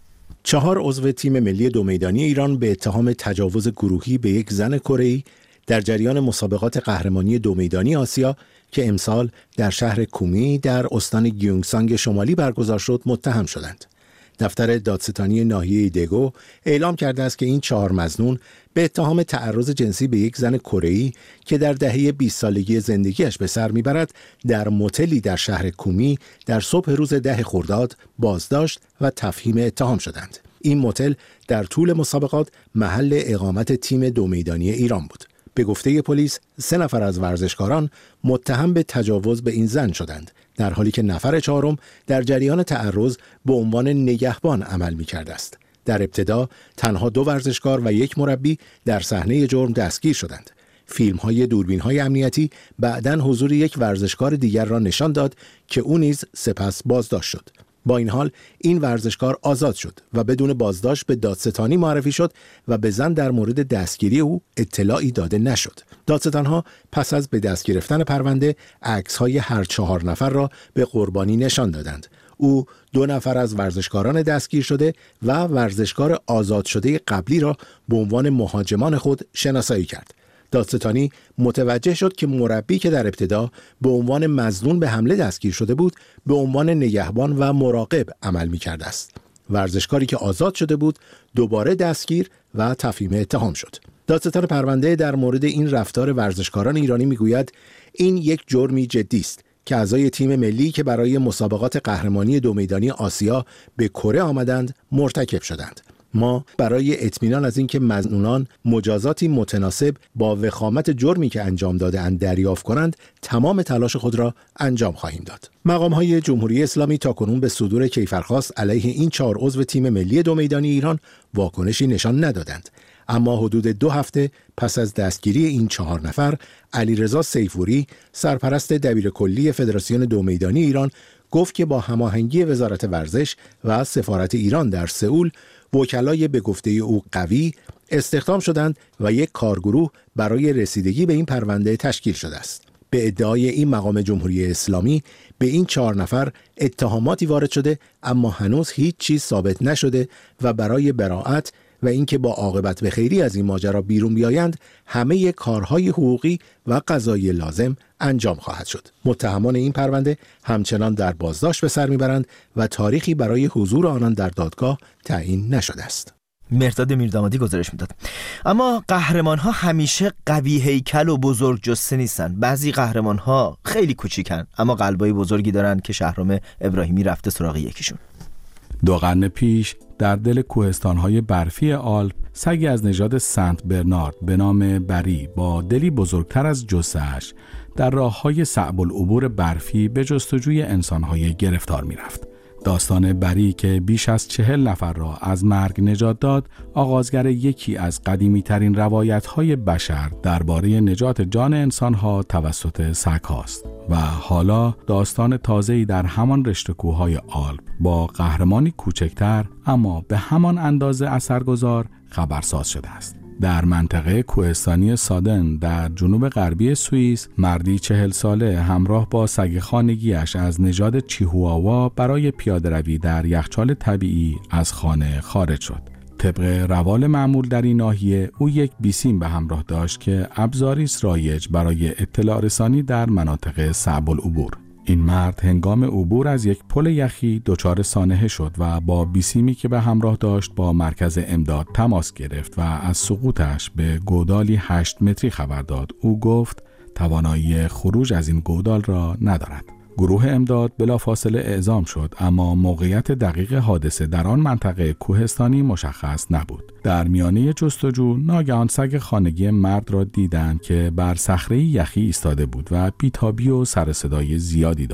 چهار عضو تیم ملی دو میدانی ایران به اتهام تجاوز گروهی به یک زن کره‌ای در جریان مسابقات قهرمانی دو میدانی آسیا که امسال در شهر کومی در استان گیونگسانگ شمالی برگزار شد متهم شدند. دفتر دادستانی ناحیه دگو اعلام کرده است که این چهار مظنون به اتهام تعرض جنسی به یک زن کره‌ای که در دهه بیست سالگی زندگیش به سر میبرد در موتلی در شهر کومی در صبح روز ده خرداد بازداشت و تفهیم اتهام شدند. این موتل در طول مسابقات محل اقامت تیم دو میدانی ایران بود. به گفته پلیس سه نفر از ورزشکاران متهم به تجاوز به این زن شدند، در حالی که نفر چهارم در جریان تعرض به عنوان نگهبان عمل می‌کرده است. در ابتدا تنها دو ورزشکار و یک مربی در صحنه جرم دستگیر شدند. فیلم‌های دوربین‌های امنیتی بعداً حضور یک ورزشکار دیگر را نشان داد که او نیز سپس بازداشت شد. با این حال این ورزشکار آزاد شد و بدون بازداشت به دادستانی معرفی شد و به زن در مورد دستگیری او اطلاعی داده نشد. دادستانها پس از به دست گرفتن پرونده عکس‌های هر چهار نفر را به قربانی نشان دادند. او دو نفر از ورزشکاران دستگیر شده و ورزشکار آزاد شده قبلی را به عنوان مهاجمان خود شناسایی کرد. دادستانی متوجه شد که مربی که در ابتدا به عنوان مظنون به حمله دستگیر شده بود به عنوان نگهبان و مراقب عمل می‌کرده است. ورزشکاری که آزاد شده بود دوباره دستگیر و تفهیم اتهام شد. دادستان پرونده در مورد این رفتار ورزشکاران ایرانی میگوید این یک جرمی جدی است که اعضای تیم ملی که برای مسابقات قهرمانی دو میدانی آسیا به کره آمدند مرتکب شدند. ما برای اطمینان از اینکه مظنونان مجازاتی متناسب با وخامت جرمی که انجام داده‌اند دریافت کنند تمام تلاش خود را انجام خواهیم داد. مقام‌های جمهوری اسلامی تاکنون به صدور کیفرخواست علیه این چهار عضو تیم ملی دو میدانی ایران واکنشی نشان ندادند. اما حدود دو هفته پس از دستگیری این چهار نفر، علیرضا سیفوری، سرپرست دبیرکلی فدراسیون دو میدانی ایران، گفت که با هماهنگی وزارت ورزش و سفارت ایران در سئول، وکلای به گفته او قوی استخدام شدند و یک کارگروه برای رسیدگی به این پرونده تشکیل شده است. به ادعای این مقام جمهوری اسلامی به این چهار نفر اتهاماتی وارد شده اما هنوز هیچ چیز ثابت نشده و برای براءت و اینکه با عاقبت به خیری از این ماجرا بیرون بیایند همه کارهای حقوقی و قضایی لازم انجام خواهد شد. متهمان این پرونده همچنان در بازداشت به سر میبرند و تاریخی برای حضور آنان در دادگاه تعیین نشده است. مرداد میردامادی گزارش میداد. اما قهرمان ها همیشه قوی هیکل و بزرگ جثه نیستن. بعضی قهرمان ها خیلی کوچیکن اما قلبای بزرگی دارن که شهرام ابراهیمی رفته سراغ یکیشون. دو قرن پیش در دل کوهستان‌های برفی آلپ سگی از نژاد سنت برنارد به نام بری با دلی بزرگتر از جثه‌اش در راه‌های صعب العبور برفی به جستجوی انسان‌های گرفتار می‌رفت. داستان بری که بیش از چهل نفر را از مرگ نجات داد، آغازگر یکی از قدیمی‌ترین روایت‌های بشر درباره نجات جان انسان‌ها توسط سگ‌هاست و حالا داستان تازه‌ای در همان رشته کوه‌های آلپ با قهرمانی کوچکتر اما به همان اندازه اثرگذار خبرساز شده است. در منطقه کوهستانی سادن در جنوب غربی سوئیس، مردی چهل ساله همراه با سگ خانگیش از نژاد چیهواوا برای پیاده‌روی در یخچال طبیعی از خانه خارج شد. طبق روال معمول در این ناحیه، او یک بیسیم به همراه داشت که ابزاری است رایج برای اطلاع رسانی در مناطق صعب العبور. این مرد هنگام عبور از یک پل یخی دچار سانحه شد و با بیسیمی که به همراه داشت با مرکز امداد تماس گرفت و از سقوطش به گودالی هشت متری خبر داد. او گفت توانایی خروج از این گودال را ندارد. گروه امداد بلافاصله اعزام شد اما موقعیت دقیق حادثه در آن منطقه کوهستانی مشخص نبود. در میانه جستجو ناگهان سگ خانگی مرد را دیدند که بر صخره یخی ایستاده بود و بیتابی و سر صدای زیادی داشت.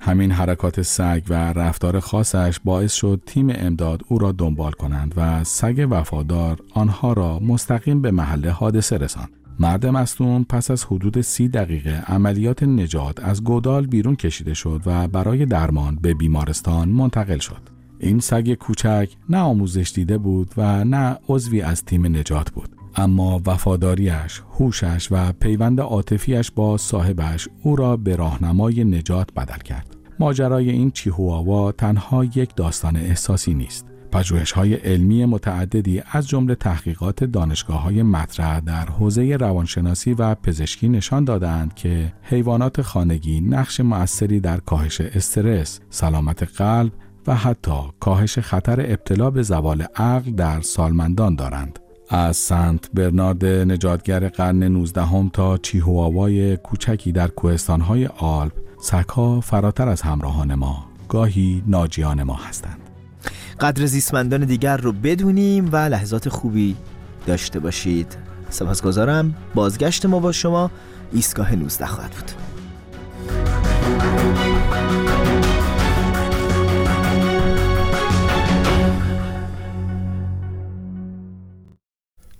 همین حرکات سگ و رفتار خاصش باعث شد تیم امداد او را دنبال کنند و سگ وفادار آنها را مستقیم به محل حادثه رساند. مرد مصدوم پس از حدود سی دقیقه عملیات نجات از گودال بیرون کشیده شد و برای درمان به بیمارستان منتقل شد. این سگ کوچک نه آموزش دیده بود و نه عضوی از تیم نجات بود، اما وفاداریش، هوشش و پیوند عاطفیش با صاحبش او را به راهنمای نجات بدل کرد. ماجرای این چیهواوا تنها یک داستان احساسی نیست. پژوهش‌های علمی متعددی از جمله تحقیقات دانشگاه‌های مطرح در حوزه روانشناسی و پزشکی نشان دادند که حیوانات خانگی نقش مؤثری در کاهش استرس، سلامت قلب و حتی کاهش خطر ابتلا به زوال عقل در سالمندان دارند. از سنت برنارد نجاتگر قرن نوزدهم تا چیهواوای کوچکی در کوهستان‌های آلپ، سگ‌ها فراتر از همراهان ما، گاهی ناجیان ما هستند. قدر زیستمندان دیگر رو بدونیم و لحظات خوبی داشته باشید. سپاسگزارم. بازگشت ما با شما ایستگاه نوزده خواهد بود.